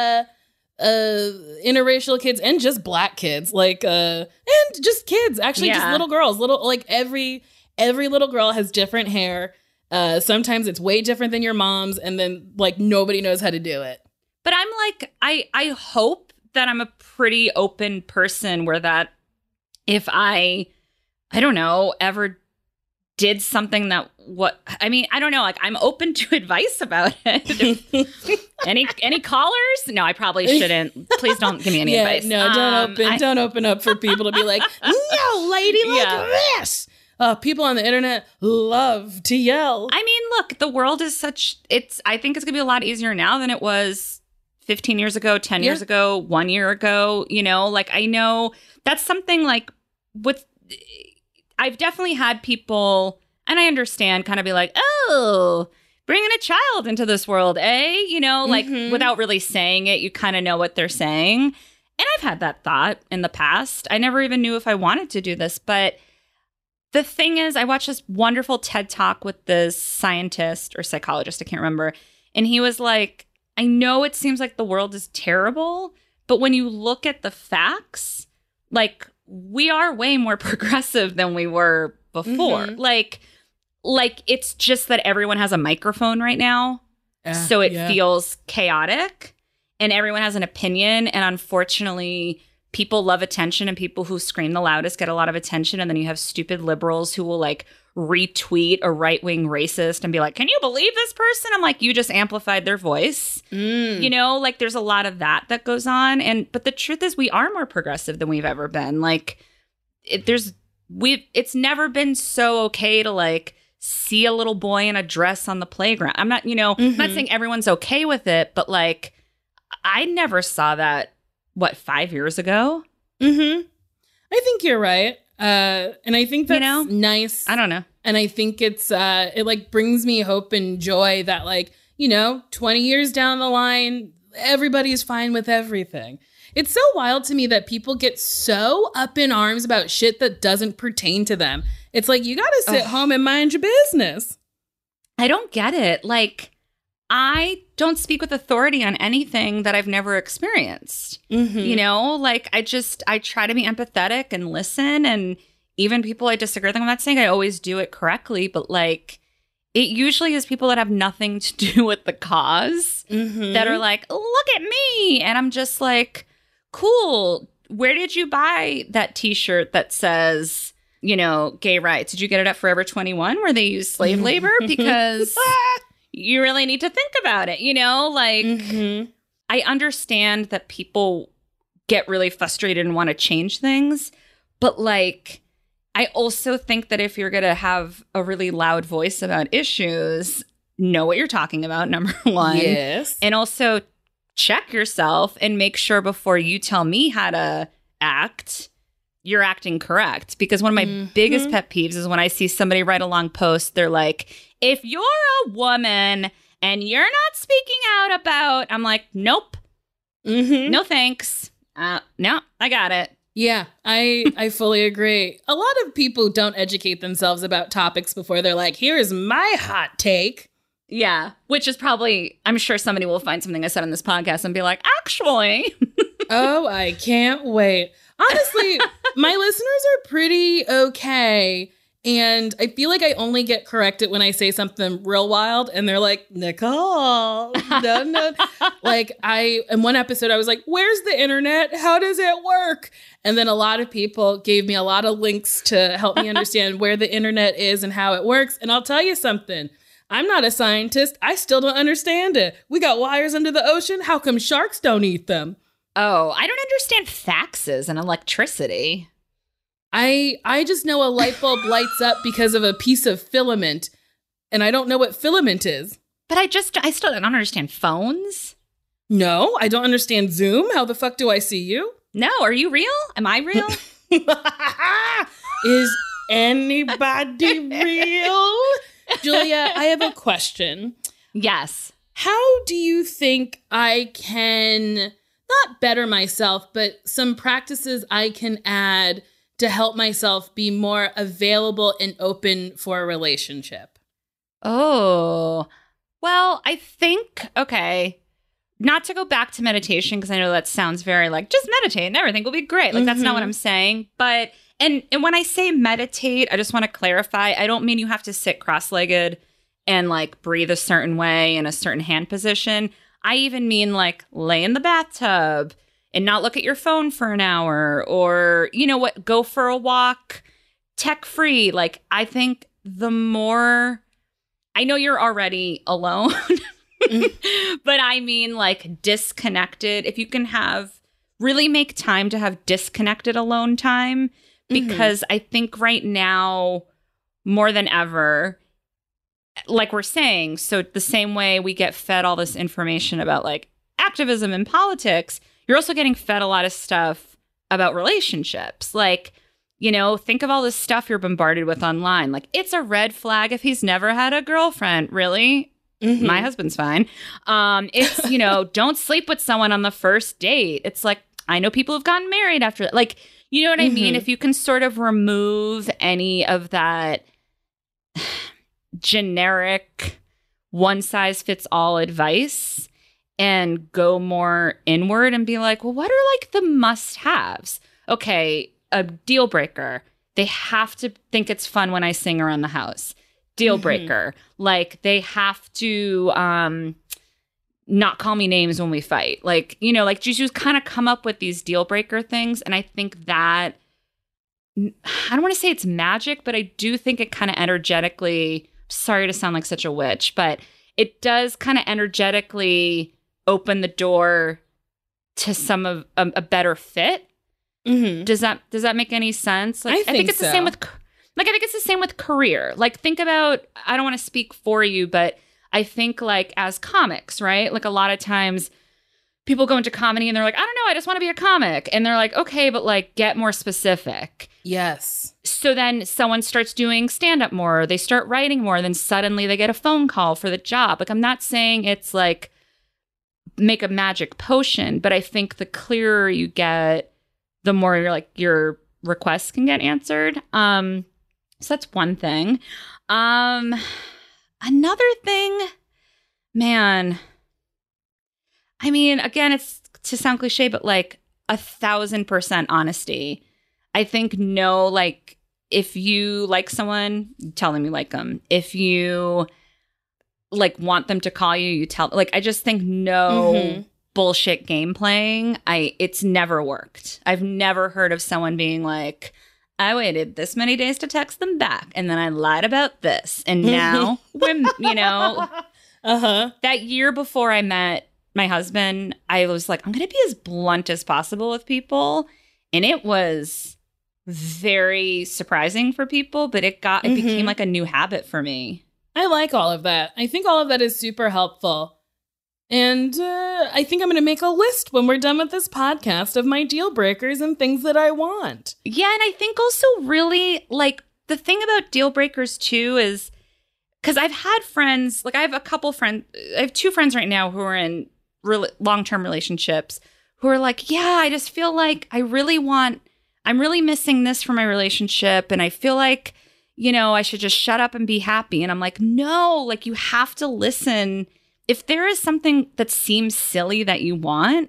interracial kids and just black kids. Like, and just kids, actually, just little girls. Every little girl has different hair. Sometimes it's way different than your mom's, and then like nobody knows how to do it. But I'm like, I hope that I'm a pretty open person where that if I don't know, ever did something I don't know, like I'm open to advice about it. Any callers? No, I probably shouldn't. Please don't give me any advice. No, don't open up for people to be like, no, lady, like this. People on the internet love to yell. I mean, look, the world is I think it's going to be a lot easier now than it was 15 years ago, 10 years ago, 1 year ago, like I know that's something like I've definitely had people, and I understand, kind of be like, oh, bringing a child into this world, eh? Like without really saying it, you kind of know what they're saying. And I've had that thought in the past. I never even knew if I wanted to do this, but the thing is, I watched this wonderful TED Talk with this scientist or psychologist, I can't remember. And he was like, I know it seems like the world is terrible, but when you look at the facts, like we are way more progressive than we were before. Like it's just that everyone has a microphone right now. So it feels chaotic and everyone has an opinion. And unfortunately, people love attention and people who scream the loudest get a lot of attention. And then you have stupid liberals who will like retweet a right-wing racist and be like, can you believe this person? I'm like, you just amplified their voice. Like there's a lot of that goes on. But the truth is we are more progressive than we've ever been. Like it's never been so okay to like see a little boy in a dress on the playground. I'm not, I'm not saying everyone's okay with it, but like I never saw that, 5 years ago? I think you're right. And I think that's nice. I don't know. And I think it's, it like brings me hope and joy that like, 20 years down the line, everybody's fine with everything. It's so wild to me that people get so up in arms about shit that doesn't pertain to them. It's like, you got to sit home and mind your business. I don't get it. Like, I don't speak with authority on anything that I've never experienced. Like I try to be empathetic and listen, and even people I disagree with, I'm not saying I always do it correctly, but like it usually is people that have nothing to do with the cause that are like, look at me. And I'm just like, cool. Where did you buy that t-shirt that says, gay rights? Did you get it at Forever 21 where they use slave labor? Because you really need to think about it, I understand that people get really frustrated and want to change things, but like, I also think that if you're going to have a really loud voice about issues, know what you're talking about, number one. Yes. And also check yourself and make sure before you tell me how to act, you're acting correct. Because one of my biggest pet peeves is when I see somebody write a long post, they're like, if you're a woman and you're not speaking out about, I'm like, nope. No thanks. No, I got it. Yeah, I fully agree. A lot of people don't educate themselves about topics before they're like, here's my hot take. Yeah, which is probably, I'm sure somebody will find something I said on this podcast and be like, actually. Oh, I can't wait. Honestly, my listeners are pretty okay. And I feel like I only get corrected when I say something real wild. And they're like, Nicole, no. Like in one episode, I was like, where's the internet? How does it work? And then a lot of people gave me a lot of links to help me understand where the internet is and how it works. And I'll tell you something. I'm not a scientist. I still don't understand it. We got wires under the ocean. How come sharks don't eat them? Oh, I don't understand faxes and electricity. I just know a light bulb lights up because of a piece of filament, and I don't know what filament is. But I still don't understand phones. No, I don't understand Zoom. How the fuck do I see you? No, are you real? Am I real? Is anybody real? Julia, I have a question. Yes. How do you think I can not better myself, but some practices I can add to help myself be more available and open for a relationship? Oh, well, I think, okay, not to go back to meditation, because I know that sounds very like, just meditate and everything will be great. Like, that's not what I'm saying. But, and when I say meditate, I just want to clarify, I don't mean you have to sit cross-legged and like breathe a certain way in a certain hand position. I even mean like lay in the bathtub and not look at your phone for an hour, or, you know what, go for a walk, tech free. Like, I think the more, I know you're already alone, but I mean like disconnected. If you can really make time to have disconnected alone time, because I think right now, more than ever, like we're saying, so the same way we get fed all this information about like activism and politics, you're also getting fed a lot of stuff about relationships. Like, you know, think of all this stuff you're bombarded with online. Like, it's a red flag if he's never had a girlfriend. Really? My husband's fine. It's, you know, don't sleep with someone on the first date. It's like, I know people have gotten married after that. Like, you know what I mean? If you can sort of remove any of that generic one-size-fits-all advice and go more inward and be like, well, what are like the must-haves? Okay, a deal breaker. They have to think it's fun when I sing around the house. Deal breaker. Like, they have to not call me names when we fight. Like, you know, like just kind of come up with these deal breaker things. And I think that, I don't want to say it's magic, but I do think it kind of energetically, sorry to sound like such a witch, but it does kind of energetically open the door to some of a better fit. Does that make any sense? Like, I think it's the same with, like, I think it's the same with career. Like, think about, I don't want to speak for you, but I think like as comics, right? Like, a lot of times people go into comedy and they're like, I don't know, I just want to be a comic. And they're like, okay, but like, get more specific. Yes. So then someone starts doing stand-up more, or they start writing more, then suddenly they get a phone call for the job. Like, I'm not saying it's like make a magic potion, but I think the clearer you get, the more your requests can get answered. So that's one thing. Another thing, man, I mean, again, it's to sound cliche, but like 1,000% honesty. I think like, if you like someone, tell them you like them. If you like want them to call you, you tell. Like, I just think no bullshit game playing. It's never worked. I've never heard of someone being like, I waited this many days to text them back, and then I lied about this, and now we're, you know, that year before I met my husband, I was like, I'm going to be as blunt as possible with people, and it was very surprising for people, but it became like a new habit for me. I like all of that. I think all of that is super helpful. And I think I'm going to make a list when we're done with this podcast of my deal breakers and things that I want. Yeah, and I think also really, like, the thing about deal breakers too is, because I've had friends, like I have two friends right now who are in long-term relationships who are like, yeah, I just feel like I'm really missing this from my relationship, and I feel like, you know, I should just shut up and be happy. And I'm like, no, like, you have to listen. If there is something that seems silly that you want,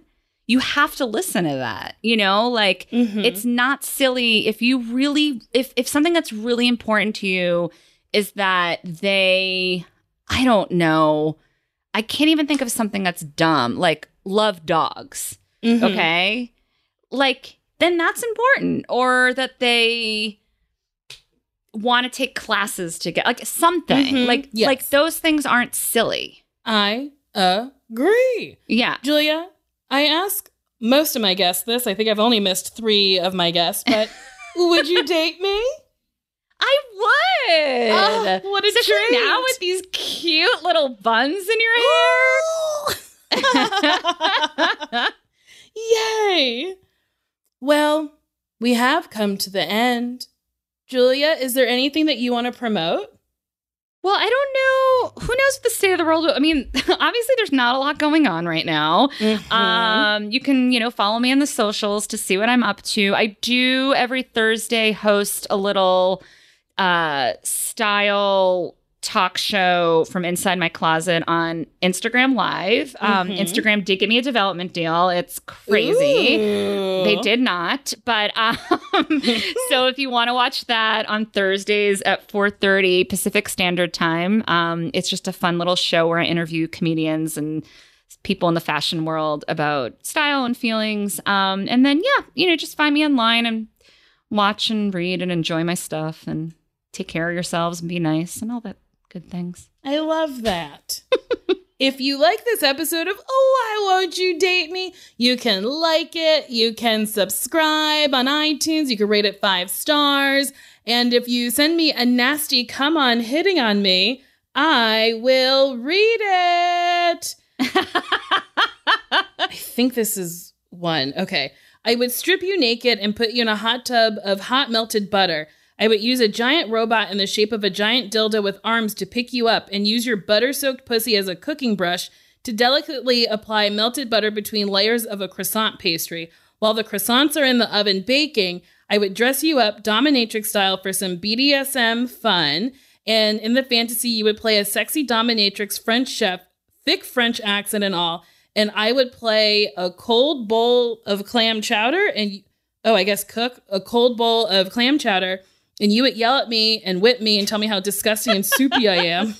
you have to listen to that, you know, like it's not silly if you really, if something that's really important to you is that I don't know, I can't even think of something that's dumb, like love dogs, okay? Like, then that's important. Or that they want to take classes together, like something, like those things aren't silly. I agree. Yeah. Julia, I ask most of my guests this. I think I've only missed 3 of my guests, but would you date me? I would. Oh, what a Especially treat. now with these cute little buns in your hair. Yay. Well, we have come to the end. Julia, is there anything that you want to promote? Well, I don't know. Who knows what the state of the world? I mean, obviously there's not a lot going on right now. You can, follow me on the socials to see what I'm up to. I do every Thursday host a little style talk show from inside my closet on Instagram Live. Instagram did give me a development deal. It's crazy. Ooh. They did not. But so if you want to watch that on Thursdays at 4:30 Pacific Standard Time, it's just a fun little show where I interview comedians and people in the fashion world about style and feelings. And then, just find me online and watch and read and enjoy my stuff and take care of yourselves and be nice and all that good things. I love that. If you like this episode of Why Won't You Date Me, you can like it. You can subscribe on iTunes. You can rate it 5 stars. And if you send me a nasty come on hitting on me, I will read it. I think this is one. Okay. I would strip you naked and put you in a hot tub of hot melted butter. I would use a giant robot in the shape of a giant dildo with arms to pick you up and use your butter-soaked pussy as a cooking brush to delicately apply melted butter between layers of a croissant pastry. While the croissants are in the oven baking, I would dress you up dominatrix style for some BDSM fun. And in the fantasy, you would play a sexy dominatrix French chef, thick French accent and all. And I would play a cold bowl of clam chowder cook a cold bowl of clam chowder. And you would yell at me and whip me and tell me how disgusting and soupy I am.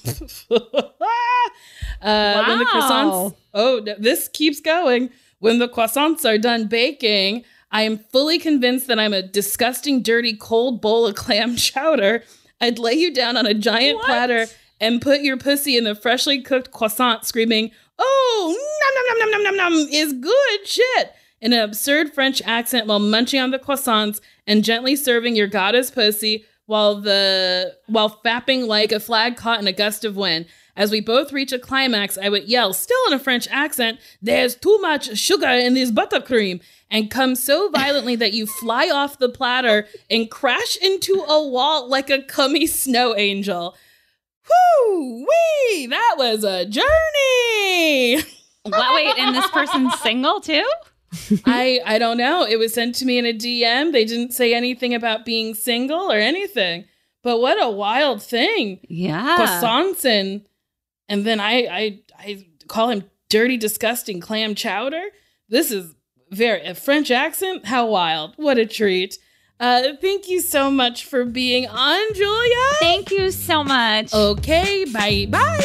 When the croissants, this keeps going. When the croissants are done baking, I am fully convinced that I'm a disgusting, dirty, cold bowl of clam chowder. I'd lay you down on a giant platter and put your pussy in the freshly cooked croissant, screaming, "Oh, nom, nom, nom, nom, nom, nom, nom, is good shit," in an absurd French accent while munching on the croissants and gently serving your goddess pussy while fapping like a flag caught in a gust of wind. As we both reach a climax, I would yell, still in a French accent, "There's too much sugar in this buttercream," and come so violently that you fly off the platter and crash into a wall like a cummy snow angel. Whoo-wee! That was a journey! Wait, and this person's single too? I don't know. It was sent to me in a DM. They didn't say anything about being single or anything. But what a wild thing. Yeah. Croissants and then I call him dirty, disgusting clam chowder. This is a French accent. How wild. What a treat. Thank you so much for being on, Julia. Thank you so much. Okay, bye-bye.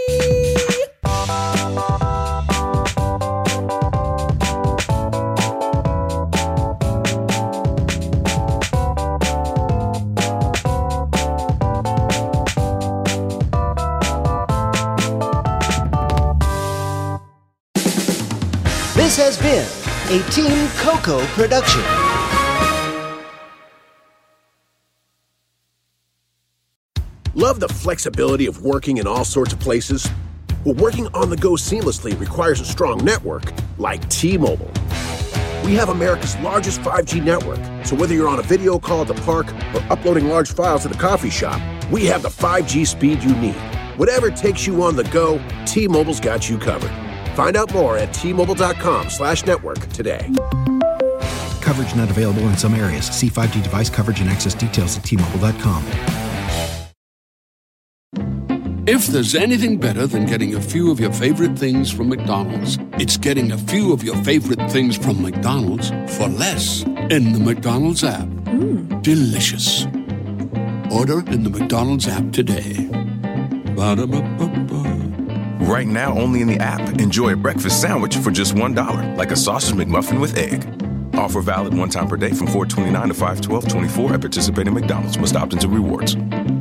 This has been a Team Coco production. Love the flexibility of working in all sorts of places? Well, working on the go seamlessly requires a strong network like T-Mobile. We have America's largest 5G network, so whether you're on a video call at the park or uploading large files at a coffee shop, we have the 5G speed you need. Whatever takes you on the go, T-Mobile's got you covered. Find out more at T-Mobile.com/network today. Coverage not available in some areas. See 5G device coverage and access details at T-Mobile.com. If there's anything better than getting a few of your favorite things from McDonald's, it's getting a few of your favorite things from McDonald's for less in the McDonald's app. Delicious. Order in the McDonald's app today. Ba-da-ba-ba-ba. Right now, only in the app. Enjoy a breakfast sandwich for just $1, like a sausage McMuffin with egg. Offer valid one time per day from $4.29 to $5.12.24 at participating McDonald's. Must opt into rewards.